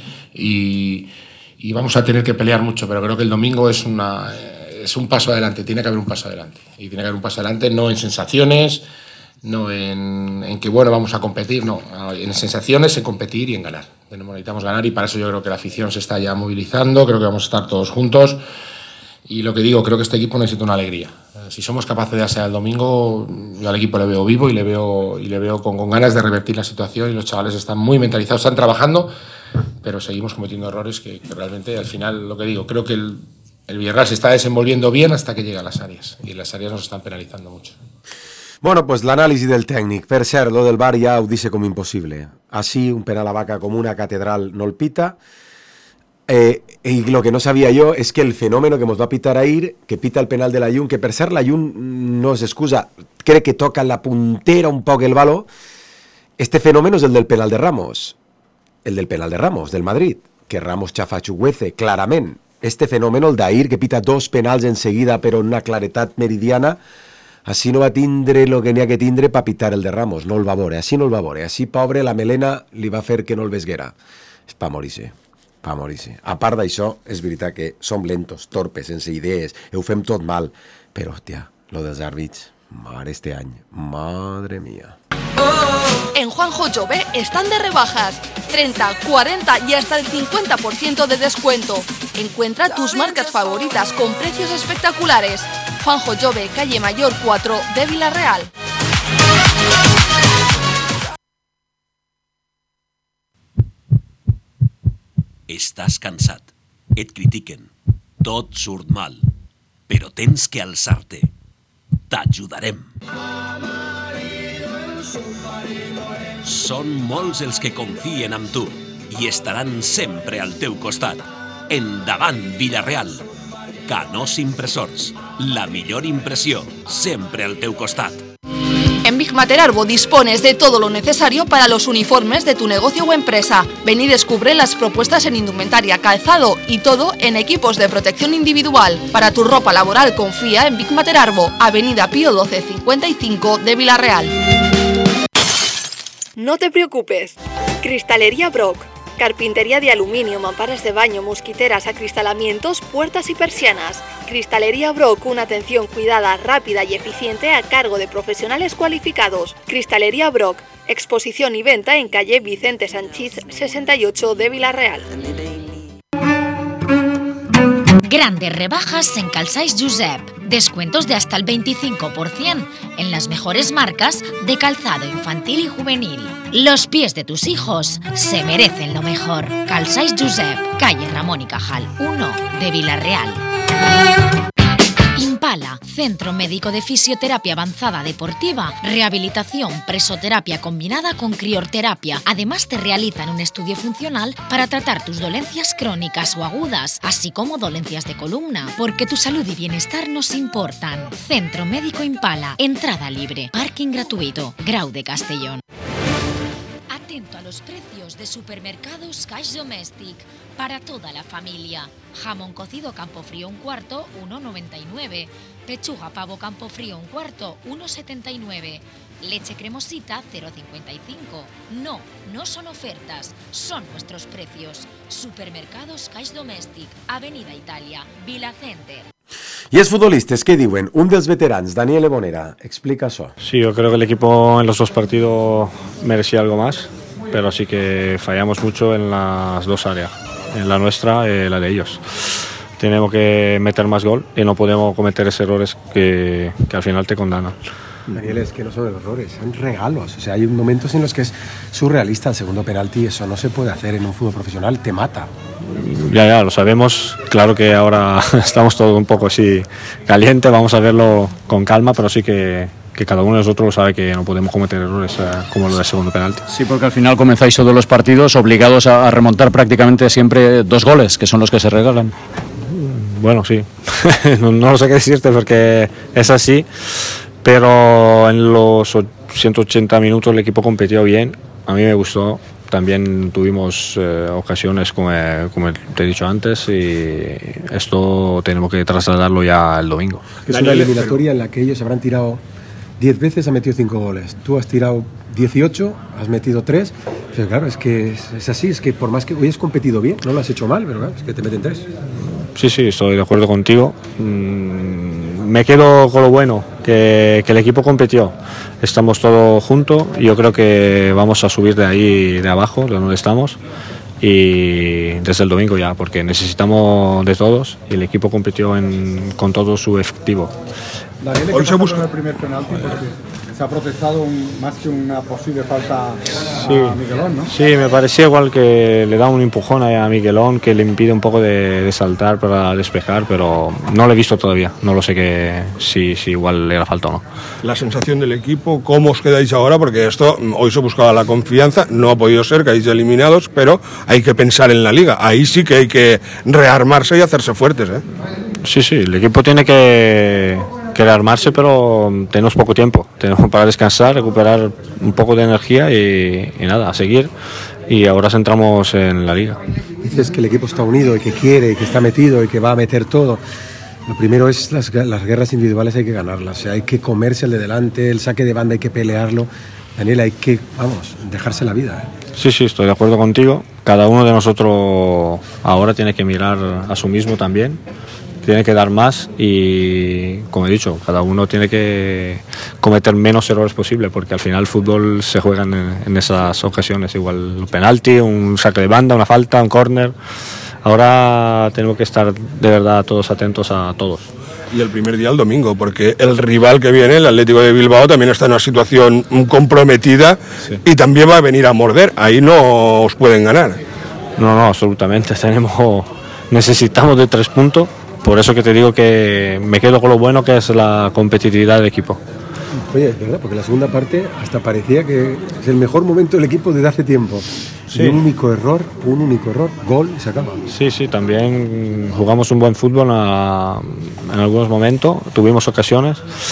y vamos a tener que pelear mucho, pero creo que el domingo es un paso adelante, tiene que haber un paso adelante. Y tiene que haber un paso adelante no en sensaciones, no en que, bueno, vamos a competir, no, en sensaciones, en competir y en ganar. Necesitamos ganar, y para eso yo creo que la afición se está ya movilizando, creo que vamos a estar todos juntos, y lo que digo, creo que este equipo necesita una alegría. Si somos capaces de hacer el domingo, yo al equipo le veo vivo y le veo con ganas de revertir la situación, y los chavales están muy mentalizados, están trabajando, pero seguimos cometiendo errores que realmente, al final, lo que digo, creo que el Villarreal se está desenvolviendo bien hasta que llega a las áreas, y las áreas nos están penalizando mucho. Bueno, pues l'anàlisi del tècnic. Per cert, lo del VAR ja ho dice com impossible. Así, un penal a Vaca com una catedral no el pita. Y lo que no sabía yo es que el fenómeno que nos va a pitar ahir, que pita el penal de la Jun, que per cert la Jun no s'excusa, crec que toca en la puntera un poc el baló. Este fenómeno és el del penal de Ramos. El del penal de Ramos, del Madrid, que Ramos chafa Chuguece, clarament. Este fenómeno, el d'ahir, que pita 2 penals enseguida, però en una claretat meridiana, així no va tindre el que n'hi ha que tindre per pitar el de Ramos, no el va veure, així no el va veure, així pobre la melena li va fer que no el vesguera. És pa morir-se. A part d'això, és veritat que som lentos, torpes, sense idees, ho fem tot mal, però, hòstia, lo dels àrbits, mare, este any, madre mía. En Juanjo Jove están de rebajas, 30, 40 y hasta el 50% de descuento. Encuentra tus marcas favoritas con precios espectaculares. Juanjo Jove, calle Mayor 4 de Villarreal. Estàs cansat, et critiquen, tot surt mal, però tens que alçar-te. T'ajudarem. Són molts els que confien en tu i estaran sempre al teu costat. Endavant, Villarreal. Canós Impressors, la millor impressió, sempre al teu costat. En Big Materarbo dispones de todo lo necesario para los uniformes de tu negocio o empresa. Ven y descubre las propuestas en indumentaria, calzado y todo en equipos de protección individual. Para tu ropa laboral confía en Big Materarbo, Avenida Pío 1255 de Villarreal. No te preocupes. Cristalería Brock. Carpintería de aluminio, mamparas de baño, mosquiteras, acristalamientos, puertas y persianas. Cristalería Brock, una atención cuidada, rápida y eficiente a cargo de profesionales cualificados. Cristalería Brock, exposición y venta en calle Vicente Sanchís 68 de Villarreal. Grandes rebajas en Calçaix Josep. Descuentos de hasta el 25% en las mejores marcas de calzado infantil y juvenil. Los pies de tus hijos se merecen lo mejor. Calçaix Josep, calle Ramón y Cajal 1 de Villarreal. Impala, Centro Médico de Fisioterapia Avanzada Deportiva, rehabilitación, presoterapia combinada con criorterapia. Además te realizan un estudio funcional para tratar tus dolencias crónicas o agudas, así como dolencias de columna, porque tu salud y bienestar nos importan. Centro Médico Impala, entrada libre, parking gratuito, Grau de Castellón. Atento a los precios de Supermercados Caix Domèstic para toda la familia. Jamón cocido Campofrío un cuarto, 1,99. Pechuga pavo Campofrío un cuarto, 1,79. Leche cremosita, 0,55. No son ofertas, son nuestros precios. Supermercados Caix Domèstic, Avenida Italia, Vila Center. I els futbolistes, què diuen? Un dels veterans, Daniel Ebonera, explica això. Sí, yo creo que el equipo en los dos partidos merecía algo más, pero sí que fallamos mucho en las dos áreas, en la nuestra y la de ellos. Tenemos que meter más gol y no podemos cometer esos errores que al final te condenan. Daniel, es que no son errores, son regalos. O sea, hay momentos en los que es surrealista el segundo penalti, eso no se puede hacer en un fútbol profesional, te mata. Ya, lo sabemos, claro que ahora estamos todos un poco así caliente, vamos a verlo con calma, pero sí que cada uno de nosotros sabe que no podemos cometer errores como lo del segundo penalti. Sí, porque al final comenzáis todos los partidos obligados a remontar prácticamente siempre 2 goles, que son los que se regalan. Bueno, sí, no sé qué decirte porque es así. Pero en los 180 minutos el equipo competió bien, a mí me gustó. También tuvimos ocasiones, como te he dicho antes, y esto tenemos que trasladarlo ya el domingo. Es una eliminatoria en la que ellos habrán tirado 10 veces, han metido 5 goles. Tú has tirado 18, has metido 3. Pero claro, es que es así, es que por más que hoy has competido bien, no lo has hecho mal, pero claro, es que te meten 3. Sí, estoy de acuerdo contigo. Me quedo con lo bueno, que el equipo competió. Estamos todos juntos y yo creo que vamos a subir de ahí, de abajo, de donde estamos, y desde el domingo ya, porque necesitamos de todos y el equipo competió con todo su efectivo. Daniel, ¿qué pasa con el primer penalti? Porque se ha protestado más que una posible falta a Miguelón, ¿no? Sí, me parecía igual que le da un empujón a Miguelón que le impide un poco de saltar para despejar, pero no lo he visto todavía, no lo sé si igual le era falta o no. La sensación del equipo, ¿cómo os quedáis ahora? Porque esto, hoy se buscaba la confianza, no ha podido ser, quedáis eliminados, pero hay que pensar en la Liga, ahí sí que hay que rearmarse y hacerse fuertes, ¿eh? Sí, el equipo tiene que rearmarse, pero tenemos poco tiempo, tenemos para descansar, recuperar un poco de energía y nada, a seguir, y ahora centramos en la Liga. Dices que el equipo está unido y que quiere y que está metido y que va a meter todo. Lo primero es las guerras individuales, hay que ganarlas, o sea, hay que comerse el de delante, el saque de banda hay que pelearlo. Daniel, hay que, dejarse la vida, ¿eh? Sí, estoy de acuerdo contigo, cada uno de nosotros ahora tiene que mirar a su mismo también, tiene que dar más y, como he dicho, cada uno tiene que cometer menos errores posible, porque al final el fútbol se juega en esas ocasiones, igual un penalti, un saque de banda, una falta, un córner. Ahora tenemos que estar de verdad todos atentos a todos. Y el primer día el domingo, porque el rival que viene, el Atlético de Bilbao, también está en una situación comprometida, sí, y también va a venir a morder, ahí no os pueden ganar. No, absolutamente, necesitamos de 3 puntos. Por eso que te digo que me quedo con lo bueno que es la competitividad del equipo. Oye, es verdad, porque la segunda parte hasta parecía que es el mejor momento del equipo desde hace tiempo. Sí. Un único error, gol y se acaba. Sí, también jugamos un buen fútbol en algunos momentos, tuvimos ocasiones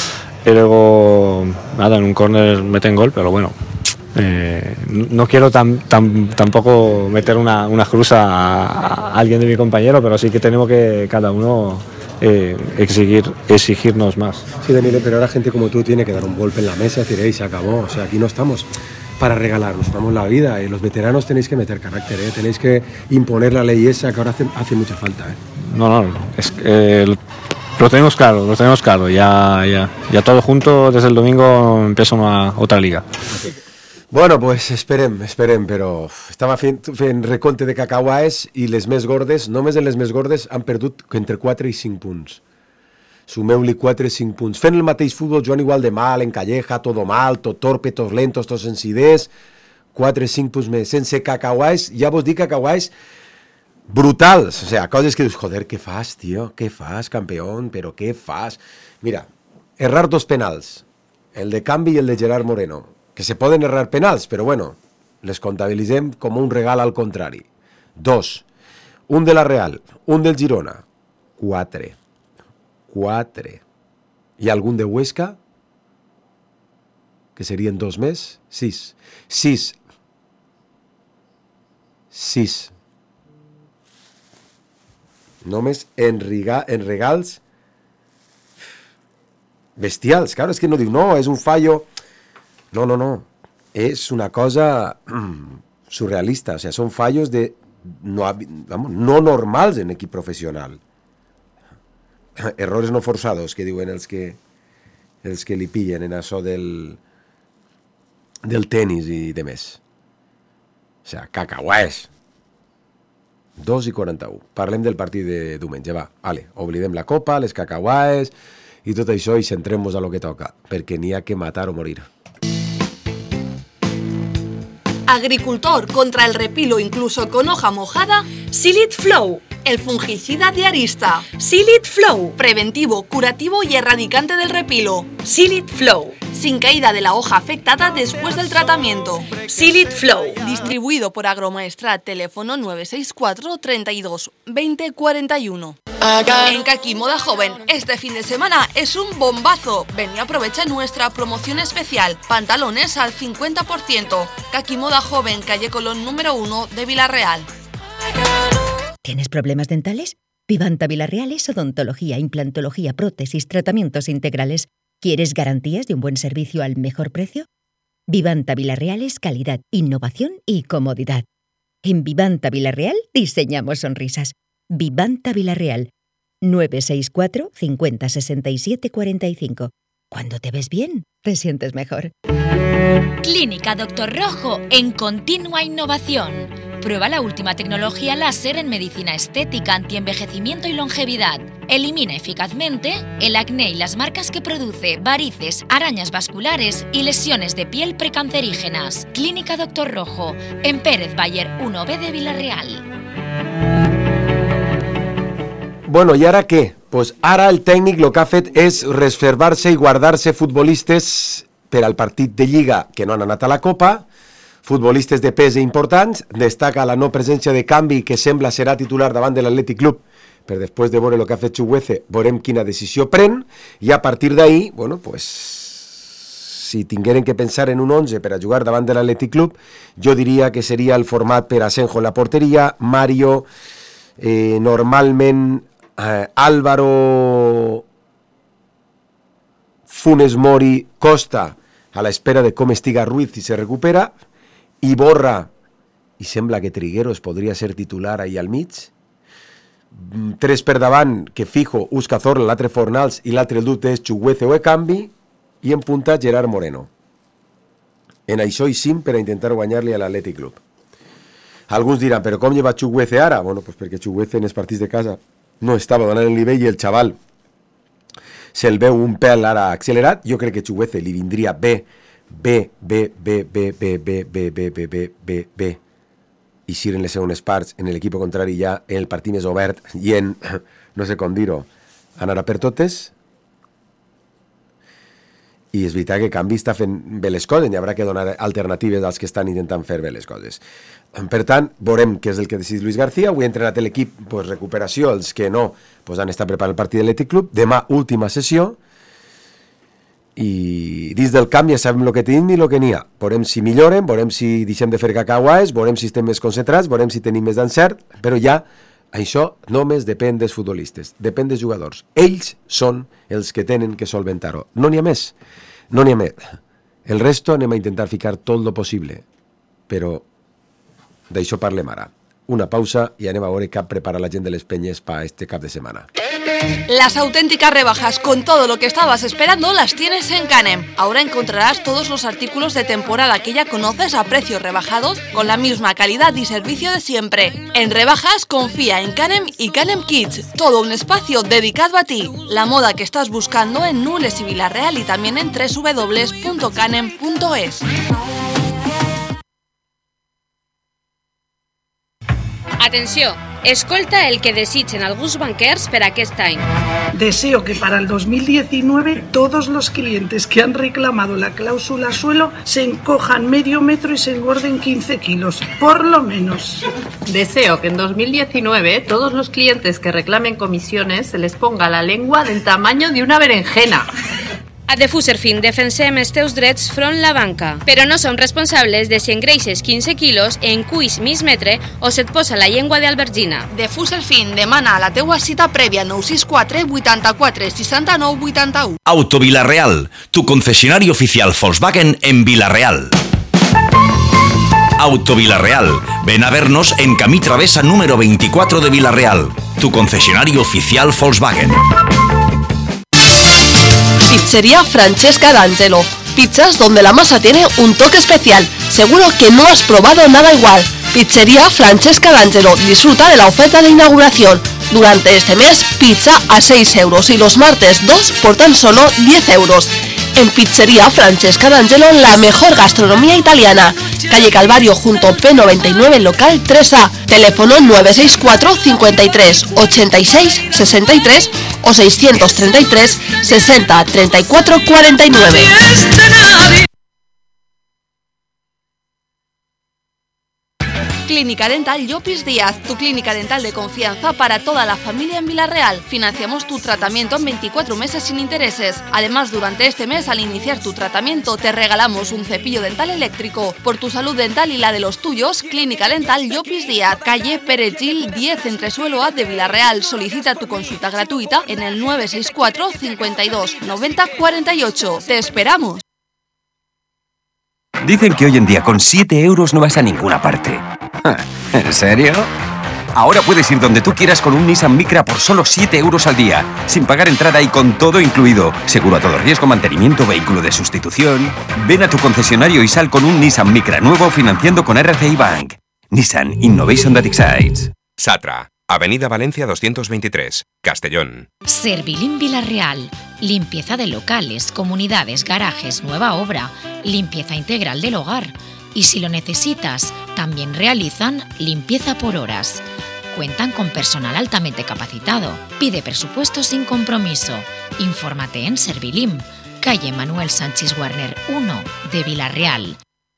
y luego, nada, en un córner meten gol, pero bueno. No quiero tampoco meter una cruz a alguien de mi compañero, pero sí que tenemos que cada uno exigirnos más. Sí, Daniel, pero ahora gente como tú tiene que dar un golpe en la mesa y decir, se acabó, o sea, aquí no estamos para regalarnos, estamos la vida, y los veteranos tenéis que meter carácter, tenéis que imponer la ley esa que ahora hace mucha falta. No, es que lo tenemos claro, ya todo junto, desde el domingo empieza otra liga. Bueno, pues esperem, però estava fent recompte de cacauaes i les més gordes, només en les més gordes, han perdut entre 4 i 5 punts. Sumeu-li 4 i 5 punts. Fent el mateix futbol, jugant igual de mal, en calleja, todo mal, tot torpe, tots lentos, tots sense idees, 4 i 5 punts més. Sense cacauaes, ja vos dic cacauaes brutals, o sea, coses que dius, joder, què fas, tio? Què fas, campeón? Però què fas? Mira, errar 2 penals, el de Canvi i el de Gerard Moreno, que se poden errar penals, però bueno, les comptabilitzem com un regal al contrari. 2, un de la Real, un del Girona, 4. I algun de Huesca, que serien 2 més, 6. Només en regals bestials. Claro, és que no diu, no, és un fallo. No. Es una cosa surrealista. O sea, son fallos no normals en equip professional. Errores no forzados, que diuen els que li pillen en això del tenis i demés. O sea, cacauès. 2:41. Parlem del partit de diumenge, va. Vale, oblidem la copa, les cacauès i tot això i centrem-nos a lo que toca, perquè n'hi ha que matar o morir. Agricultor contra el repilo incluso con hoja mojada, Silid Flow. El fungicida de Arista. Silid Flow. Preventivo, curativo y erradicante del repilo. Silid Flow. Sin caída de la hoja afectada después del tratamiento. Silid Flow. Distribuido por Agromaestrat, teléfono 964 32 20 41. En Kaki Moda Joven, este fin de semana es un bombazo. Ven y aprovecha nuestra promoción especial. Pantalones al 50%. Kaki Moda Joven, calle Colón número 1 de Villarreal. ¿Tienes problemas dentales? Vivanta Villarreal es odontología, implantología, prótesis, tratamientos integrales. ¿Quieres garantías de un buen servicio al mejor precio? Vivanta Villarreal es calidad, innovación y comodidad. En Vivanta Villarreal diseñamos sonrisas. Vivanta Villarreal, 964 50 67 45. Cuando te ves bien, te sientes mejor. Clínica Doctor Rojo en continua innovación. Prueba la última tecnología láser en medicina estética, antienvejecimiento y longevidad. Elimina eficazmente el acné y las marcas que produce, varices, arañas vasculares y lesiones de piel precancerígenas. Clínica Doctor Rojo, en Pérez Bayer 1B de Villarreal. Bueno, ¿y ara què? Pues ara el tècnic el que ha fet és reservar-se i guardar-se futbolistes per al partit de Lliga que no han anat a la Copa, futbolistes de pes importants, destaca la no presència de Canvi que sembla serà titular davant de l'Atlètic Club, per després de veure el que ha fet Chuguece, veurem quina decisió pren, i a partir d'ahí, bueno, pues, si tingueren que pensar en un 11 per a jugar davant de l'Atlètic Club, jo diria que seria el format per Asenjo en la porteria, Mario, normalment Álvaro, Funes Mori, Costa, a l'espera de com estiga Ruiz si se recupera, i Borra, i sembla que Trigueros podria ser titular ahí al mig, 3 per davant, que fijo, Us Cazorla, l'altre Fornals i l'altre el dubte és Chuguece o Ekambi, i en punta Gerard Moreno. En això hi sim per a intentar guanyar-li a l'Atlètic Club. Alguns diran, però com lleva Chuguece ara? Bueno, pues perquè Chuguece en els partits de casa no estava donant el nivell i el xaval se'l veu un pèl ara accelerat. Jo crec que Chuguece li vindria bé i si en les segones parts en l'equip contrari ja en el partit més obert i en, no sé com dir-ho, anar a per totes. I és veritat que Canvi està fent bé les coses, hi haurà que donar alternatives als que estan intentant fer bé les coses. Per tant, veurem què és el que decideix Luis García. Avui ha entrenat l'equip, pues, recuperació, els que no pues, han estat preparant el partit de l'Atlètic Club. Demà, última sessió. i dins del camp ja sabem el que tenim i el que n'hi ha. Veurem si milloren, veurem si deixem de fer cacauaes, veurem si estem més concentrats, veurem si tenim més d'encert, però ja això només depèn dels futbolistes, depèn dels jugadors. Ells són els que tenen que solventar-ho. No n'hi ha més, no n'hi ha més. El resto anem a intentar ficar tot lo possible, però d'això parlem ara. Una pausa y anem a veure què prepara la gent de les penyes para este cap de semana. Las auténticas rebajas con todo lo que estabas esperando las tienes en Canem. Ahora encontrarás todos los artículos de temporada que ya conoces a precios rebajados con la misma calidad y servicio de siempre. En rebajas confía en Canem y Canem Kids. Todo un espacio dedicado a ti. La moda que estás buscando en Nules y Vila-real y también en www.canem.es. Atenció, escolta el que desitgen alguns banquers per aquest any. Deseo que para el 2019 todos los clientes que han reclamado la cláusula suelo se encojan medio metro y se engorden 15 kilos, por lo menos. Deseo que en 2019 todos los clientes que reclamen comisiones se les ponga la lengua del tamaño de una berenjena. A The Fuserfin defensem els teus drets front la banca, però no som responsables de si engreixes 15 quilos, en cuis mig metre o se't posa la llengua d'albergina. The Fuserfin demana la teua cita prèvia 964 84 69 81. Auto Vila-real, tu concesionario oficial Volkswagen en Vila-real. Auto Vila-real, ven a vernos en Camí Travesa número 24 de Vila-real, tu concesionario oficial Volkswagen. Pizzería Francesca D'Angelo. Pizzas donde la masa tiene un toque especial. Seguro que no has probado nada igual. Pizzería Francesca D'Angelo. Disfruta de la oferta de inauguración. Durante este mes, pizza a 6 euros y los martes 2 por tan solo 10 euros. En Pizzería Francesca D'Angelo, la mejor gastronomía italiana. Calle Calvario junto P99, local 3A. Teléfono 964 53 86 63 o 633 60 34 49. Clínica Dental Llopis Díaz, tu clínica dental de confianza para toda la familia en Vila-real. Financiamos tu tratamiento en 24 meses sin intereses. Además, durante este mes, al iniciar tu tratamiento, te regalamos un cepillo dental eléctrico. Por tu salud dental y la de los tuyos, Clínica Dental Llopis Díaz, calle Pérez Gil 10, entresuelo A de Vila-real. Solicita tu consulta gratuita en el 964 52 90 48. ¡Te esperamos! Dicen que hoy en día con 7 euros no vas a ninguna parte. ¿En serio? Ahora puedes ir donde tú quieras con un Nissan Micra por solo 7 euros al día, sin pagar entrada y con todo incluido. Seguro a todo riesgo, mantenimiento, vehículo de sustitución. Ven a tu concesionario y sal con un Nissan Micra nuevo financiando con RCI Bank. Nissan Innovation that excites. Satra, Avenida Valencia 223, Castellón. Servilim Vila-real. Limpieza de locales, comunidades, garajes, nueva obra, limpieza integral del hogar. Y si lo necesitas, también realizan limpieza por horas. Cuentan con personal altamente capacitado. Pide presupuesto sin compromiso. Infórmate en Servilim, calle Manuel Sánchez Warner 1 de Vila-real.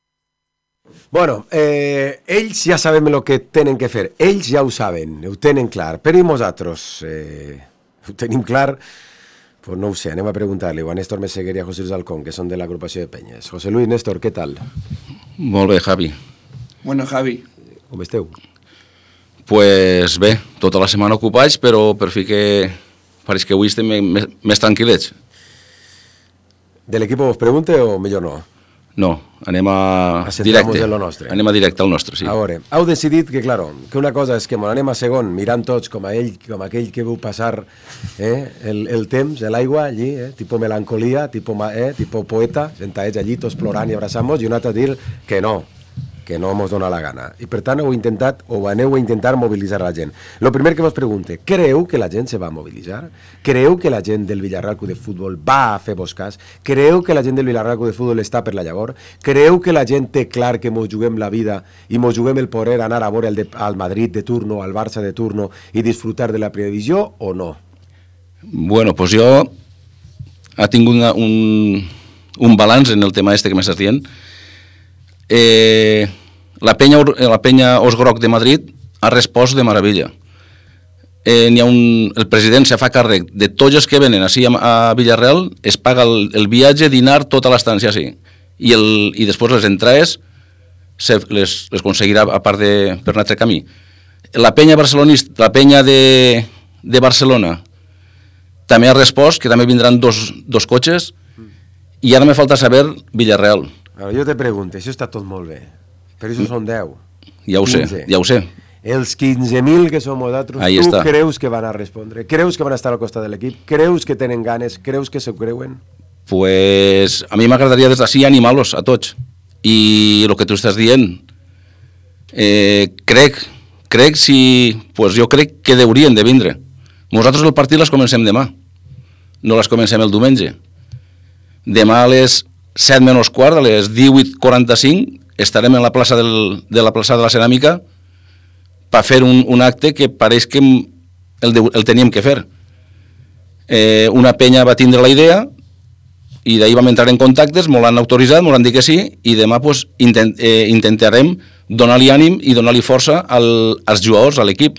Bueno, ells ja sabem el que tenen que fer. Ells ja ho saben, ho tenen clar. Però i nosaltres? Ho tenim clar? Pues no ho sé, anem a preguntar-li a Néstor Meseguer i a José Luis Alcón, que són de l'agrupació de Penyes. José Luis, Néstor, què tal? Molt bé, Javi. Bueno, Javi. Com esteu? Pues bé, tota la setmana ocupats, però per fi que pareix que avui estem més tranquil·lets. De l'equip us pregunte o millor no? No, anem a directe. Anem a directe al nostre, sí. A veure, heu decidit que, claro, que una cosa és que m'ho anem a segon mirant tots com aquell que veu passar el temps, l'aigua allí, tipus melancolia, tipus poeta, sentadets allí tots plorant i abraçant-nos, i un altre dir que no mos dona la gana. I per tant heu intentat, o aneu a intentar mobilitzar la gent. Lo primer que vos pregunte, creu que la gent se va mobilitzar? Creu que la gent del Villarreal Club de Futbol va a fer-vos cas? Creu que la gent del Villarreal Club de Futbol està per la llavor? Creu que la gent té clar que mos juguem la vida i mos juguem el poder anar a veure al Madrid de turno, al Barça de turno i disfrutar de la primera divisió o no? Bueno, pues jo ha tingut un balanç en el tema este que m'estàs dient. La penya Os Groc de Madrid ha respost de meravella. n'hi ha el president se fa càrrec de tots els que venen així a Villarreal, es paga el viatge, dinar, tota l'estància així. I després les entrades les aconseguirà a part per un altre camí. La penya barcelonista, la penya de Barcelona també ha respost, que també vindran dos cotxes, i ara me falta saber Villarreal. Ara, jo te pregunto, això està tot molt bé, però això són 10. Ja ho sé. Els 15.000 que som nosaltres, tu creus que van a respondre? Creus que van a estar al costat de l'equip? Creus que tenen ganes? Creus que s'ho creuen? Pues a mi m'agradaria des d'ací animar-los a tots. I el que tu estàs dient, crec si... Pues jo crec que haurien de vindre. Nosaltres el partit les comencem demà, no les comencem el diumenge. Demà a les 7 menys quart, a les 18:45, estarem en la plaça de la Ceràmica per fer un acte que pareix que el teníem que fer. Una penya va tindre la idea i d'ahir vam entrar en contactes, m'ho l'han autoritzat, m'ho han dit que sí, i demà pues, intentarem donar-li ànim i donar-li força als jugadors, a l'equip.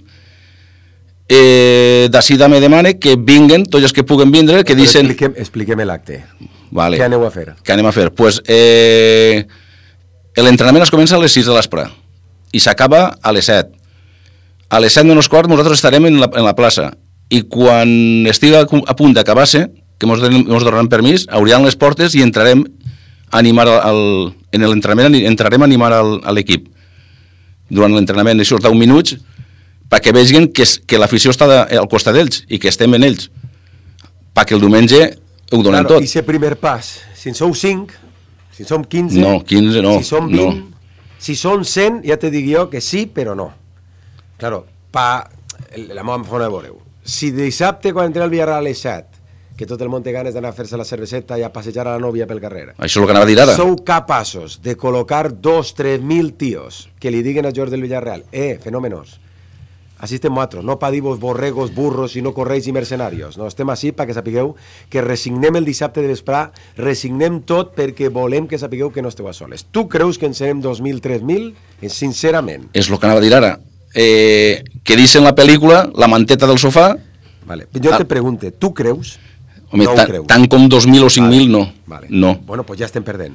D'ací me demana que vinguen tots els que puguen vindre, que dicen... Expliquem l'acte. Vale. Què aneu a fer? Què anem a fer? Pues, l'entrenament es comença a les 6 de l'espre i s'acaba a les 7. A les 7 menys quart nosaltres estarem en la plaça i quan estigui a punt d'acabar-se, que ens donaran permís, obrirem les portes i entrarem a animar en l'entrenament, entrarem a animar a l'equip. Durant l'entrenament, això 10 minuts, perquè vegin que l'afició està al costat d'ells i que estem en ells, perquè el diumenge ho donem tot. I aquest primer pas, si en sou 5, si en som 15... No, 15 no. Si som 20, si són 100, ja te dic jo que sí, però no. Claro, la meva forma de veure-ho. Si dissabte, quan entrem al Villarreal a les 7, que tot el món té ganes d'anar a fer-se la cerveseta i a passejar a la nòvia pel carrer. Això és el que anava a dir ara. Sou capaços de col·locar 2-3.000 tios que li diguen a George del Villarreal, fenòmenos, així estem nosaltres, no pa dir-vos borregos, burros i no correis i mercenarios, no, estem així perquè sapigueu que resignem el dissabte de vesprà, resignem tot perquè volem que sapigueu que no esteu a soles. Tu creus que en serem 2.000, 3.000? Sincerament. És el que anava a dir ara. Que dice en la pel·lícula, la manteta del sofà... Vale. Jo te pregunte, tu creus? Home, tant com 2.000 o 5.000, no. Vale. No. Bueno, pues ja estem perdent.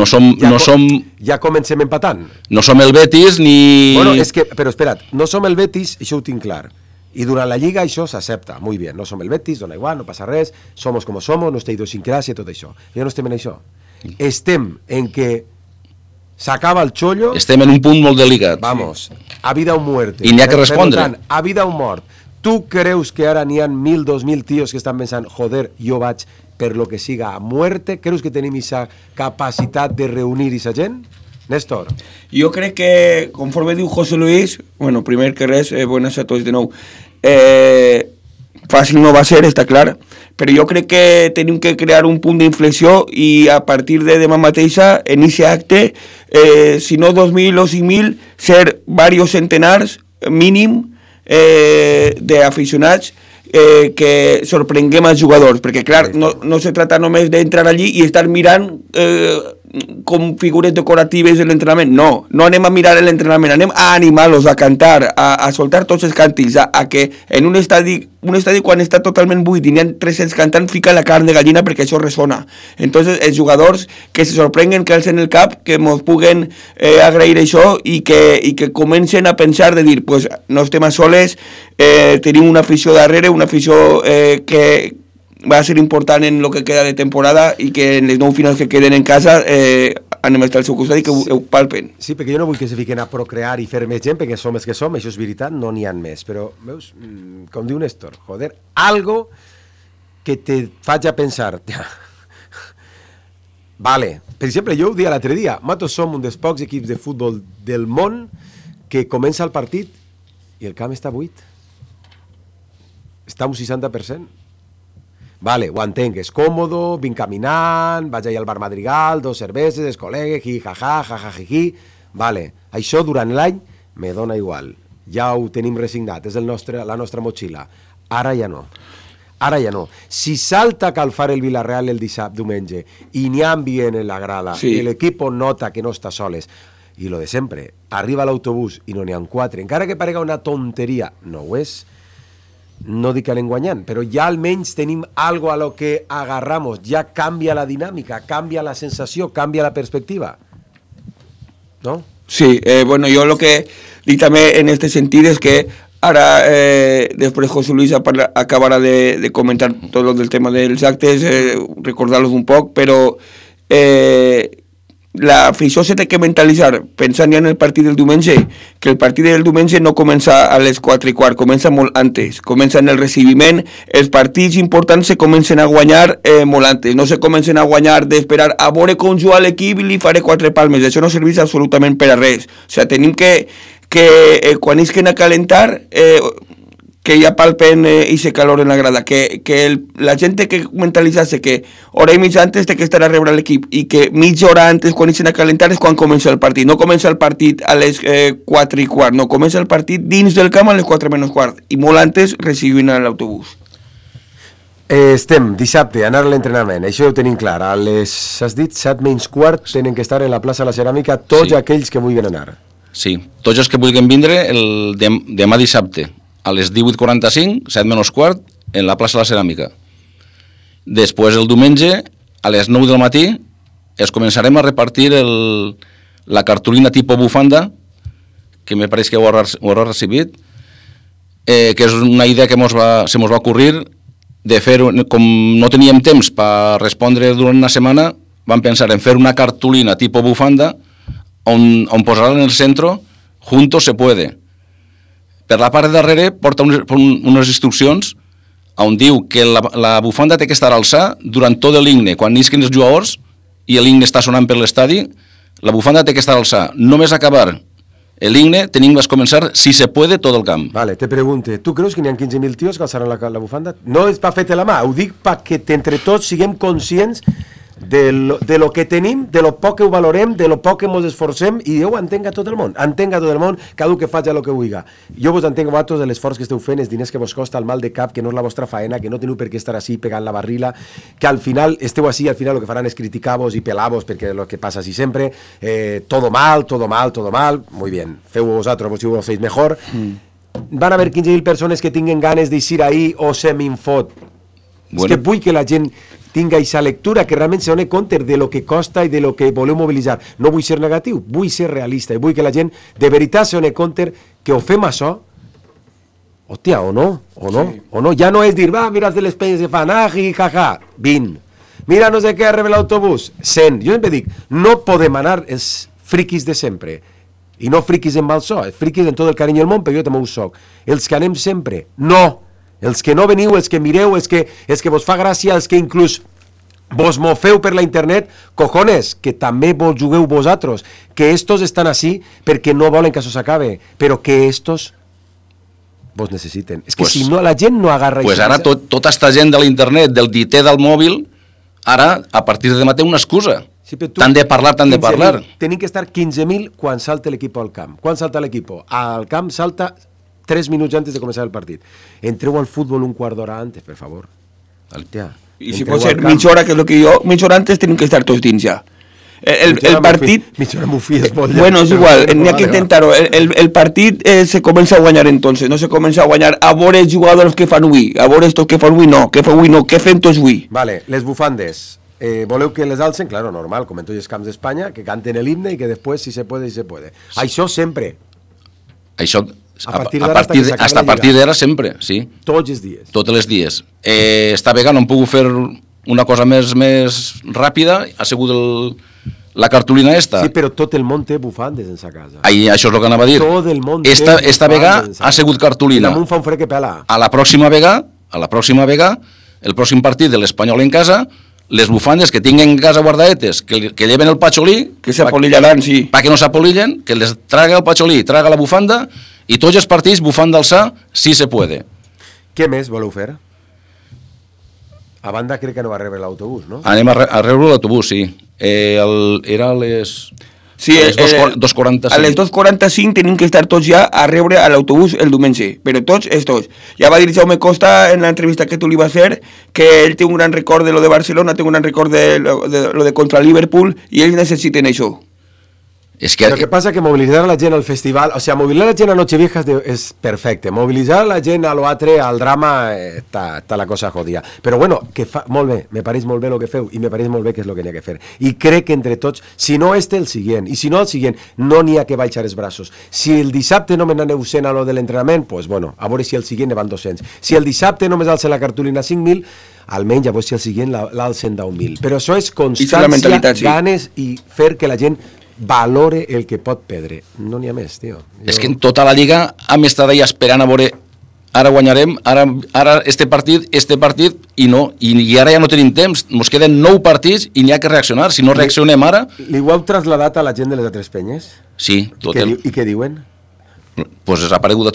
Ja comencem empatant. No som el Betis ni... Bueno, és que, però espera't, no som el Betis, això ho tinc clar. I durant la Lliga això s'accepta, muy bien. No som el Betis, dona igual, no passa res, somos como somos, nuestra idiosincrasia, tot això. Ja no estem en això. Estem en que s'acaba el xollo... Estem en un punt molt delicat. Vamos, a vida o muerte. I n'hi ha que respondre. Per tant, a vida o mort. Tu creus que ara n'hi ha 1.000, 2.000 tios que estan pensant, joder, jo vaig per lo que siga a muerte? Creus que tenim aquesta capacitat de reunir aquesta gent? Néstor? Jo crec que, conforme diu José Luis, bueno, primer que res, buenas a tots de nou, fàcil no va ser, està clar, però jo crec que tenim que crear un punt d'inflexió i a partir de demà mateixa, en aquest acte, si no 2.000 o 5.000, ser diversos centenars, mínim, d'aficionats que sorprenguem els jugadors, perquè clar, no se trata només d'entrar allí i estar mirant com figures decoratives de l'entrenament, no anem a mirar l'entrenament, anem a animar-los, a cantar, a soltar tots els càntics, a que en un estadi quan està totalment buit i n'hi ha 300 cantant, fica la carn de gallina perquè això ressona. Entonces els jugadors que se sorprenguen, que alcen el cap, que ens puguen agrair això i que comencen a pensar de dir, pues no estem a soles, tenim una afició darrere, una afició que va a ser important en lo que queda de temporada i que en les 9 finals que queden en casa anem a estar al seu costat i que ho palpen. Sí, perquè jo no vull que se fiquen a procrear i fer més gent, perquè som els que som, això és veritat, no n'hi ha més, però, veus, com diu Néstor, joder, algo que te faig a pensar, vale, per exemple, jo ho dia l'altre dia, nosaltres som un dels pocs equips de futbol del món que comença el partit i el camp està buit. Està un 60%. Vale, ho entenc, és còmodo, vinc caminant, vaig allà al bar Madrigal, 2 cerveses, els col·legues, jiji, vale, això durant l'any me dona igual, ja ho tenim resignat, és la nostra motxilla, ara ja no. Si salta a calfar el Villarreal el diumenge i n'hi ha ambient en la grada i l'equip nota que no està soles, i lo de sempre, arriba l'autobús i no n'hi ha 4, encara que parega una tonteria, no ho és, no dic que anem guanyant, però ja almenys tenim algo a lo que agarramos, ja canvia la dinàmica, canvia la sensació, canvia la perspectiva, no? Sí, bueno, yo lo que dic també en este sentit és que ara, després José Luis acabarà de comentar tot lo del tema dels actes, recordar-los un poc, però l'afició se té que mentalitzar, pensant ja en el partit del diumenge, que el partit del diumenge no comença a les 4:15, comença molt antes, comença en el recibiment, els partits importants se comencen a guanyar molt antes, no se comencen a guanyar d'esperar a veure com juga l'equip i li faré 4 palmes, això no serveix absolutament per a res, o sigui, tenim que quan isquen a calentar, que ja palpen ese calor en la grada, que la gent té que mentalitzar-se que hora i mitja antes té que estar a rebre l'equip i que mitja hora antes quan ixen a calentar és quan comença el partit, no comença el partit a les 4:15, no, comença el partit dins del camp a les 4:15 i molt antes recibint l'autobús. Estem dissabte, anar a l'entrenament, això ho tenim clar, a les, has dit, 7:15 tenen que estar en la plaça de la Ceràmica tots aquells que vulguin anar. Sí, tots els que vulguin vindre demà dissabte a les 18:45, 7:15, en la plaça de la Ceràmica. Després, el diumenge, a les 9 del matí, es començarem a repartir la cartolina tipus bufanda, que me pareix que ho haurà recibit, que és una idea que se mos va ocurrir de fer, com no teníem temps per respondre durant una setmana, vam pensar en fer una cartolina tipus bufanda on posarà en el centre «Juntos se puede». Per la part de darrere porta unes instruccions on diu que la bufanda té que estar alçada durant tot l'himne. Quan isquen els jugadors i l'himne està sonant per l'estadi, la bufanda té que estar alçada. Només acabar l'himne tenim que començar, si se puede, tot el camp. Vale, te pregunte, tu creus que n'hi ha 15.000 tios que alçaran la bufanda? No és per fer-te la mà, ho dic perquè entre tots siguem conscients de lo que tenim, de lo poc que ho valorem, de lo poc que ens esforcem i Déu entenga tot el món, cada un que faci el que vulgui. Jo vos entenc a vosaltres de l'esforç que esteu fent, els diners que vos costa, el mal de cap, que no és la vostra faena, que no teniu per què estar així pegant la barrila, que al final esteu així, al final el que faran és criticar-vos i pelar-vos perquè és el que passa així sempre, todo mal, muy bien, feu-ho vosaltres, vos ho feu mejor. Van haver 15.000 persones que tinguen ganes d'eixir ahí o se m'infot. És que vull que la gent tinga aquesta lectura, que realment se doni compte de lo que costa i de lo que voleu mobilitzar. No vull ser negatiu, vull ser realista i vull que la gent de veritat se doni compte que ho fem això, hòstia, o no, ja no és dir, va, mira de les penyes que fan, jaja, 20, mira no sé què, arriba l'autobús, 100, jo sempre dic, no podem anar els friquis de sempre, i no friquis en mal so, friquis en tot el carinyo del món, però jo també ho soc, els que anem sempre, no, els que no veniu, els que mireu, els que vos fa gràcia, els que inclús vos mofeu per la internet, cojones, que també vos jugueu vosaltres, que estos estan així perquè no volen que això s'acabe, però que estos vos necessiten. És que si no, la gent no agarra... Pues ara tota esta gent de l'internet, del diter del mòbil, ara, a partir de demà té una excusa. Sí, t'han de parlar. Tenim que estar 15.000 quan salta l'equip al camp. Quan salta l'equip? Al camp salta 3 minuts antes de començar el partit. Entreu al futbol un quart d'hora antes, per favor. I si pot ser mitja hora, que és el que jo, mitja hora antes tenim que estar tots dins ja. El partit... Mitja hora m'ho fies molt. Bueno, és igual, n'hi ha que intentar-ho. El partit se comença a guanyar entonces, no se comença a guanyar a veure els jugadors que fan avui, a veure estos que fan avui no, què fem tots avui. Vale, les bufandes, voleu que les alcen? Claro, normal, com en tots els camps d'Espanya, que canten l'himne i que després, si se puede, si se puede. Això sempre. Això... Hasta a partir d'ara sempre, sí. Tots els dies. Tots els dies. Esta vegada no hem pogut fer una cosa més ràpida, ha sigut la cartolina esta. Sí, però tot el món té bufandes en sa casa. Això és el que anava a dir. Tot el món té esta vegada ha sigut cartolina. I damunt fa un fred que pela. A la pròxima vegada, el pròxim partit de l'Espanyol en casa, les bufandes que tinguen en casa guardaetes, que lleven el patxolí, que s'apolillaran, sí. Perquè no s'apolillen, que les traga el patxolí, traga la bufanda, i tots els partits bufanda alçar, si se puede. Què més voleu fer? A banda crec que no va rebre l'autobús, no? Anem a rebre l'autobús, sí. Era a les... Sí, a les 2:45. A les 2:45 tenim que estar tots ja a rebre a l'autobús el diumenge, però tots és tots. Ja va dir Jaume Costa en l'entrevista que tu li vas fer que ell té un gran record de lo de Barcelona, té un gran record de lo de contra Liverpool i ells necessiten això. És que... Lo que pasa que movilizar a la gent al festival, o sea, movilizar a la gent a Nochevieja és perfecte, movilizar a la gent a l'altre, al drama, està la cosa jodida. Però bueno, molt bé, me pareix molt bé el que feu, i me pareix molt bé que és el que n'hi ha que fer. I crec que entre tots, si no el següent, i si no el següent, no n'hi ha que baixar els braços. Si el dissabte no me n'aneu sent a lo de l'entrenament, pues bueno, a veure si el següent ne van 200. Si el dissabte només alça la cartolina 5.000, almenys a veure si el següent l'alcen 10.000. Però això és constància, ganes i fer que la gent valore el que pot perdre. No n'hi ha més, tio. És que en tota la Lliga hem estat allà esperant a veure ara guanyarem, ara este partit, i no, i ara ja no tenim temps, ens queden 9 partits i n'hi ha que reaccionar, si no reaccionem ara... Li ho heu trasladat a la gent de les altres penyes? Sí. I què diuen? Pues ha aparegut a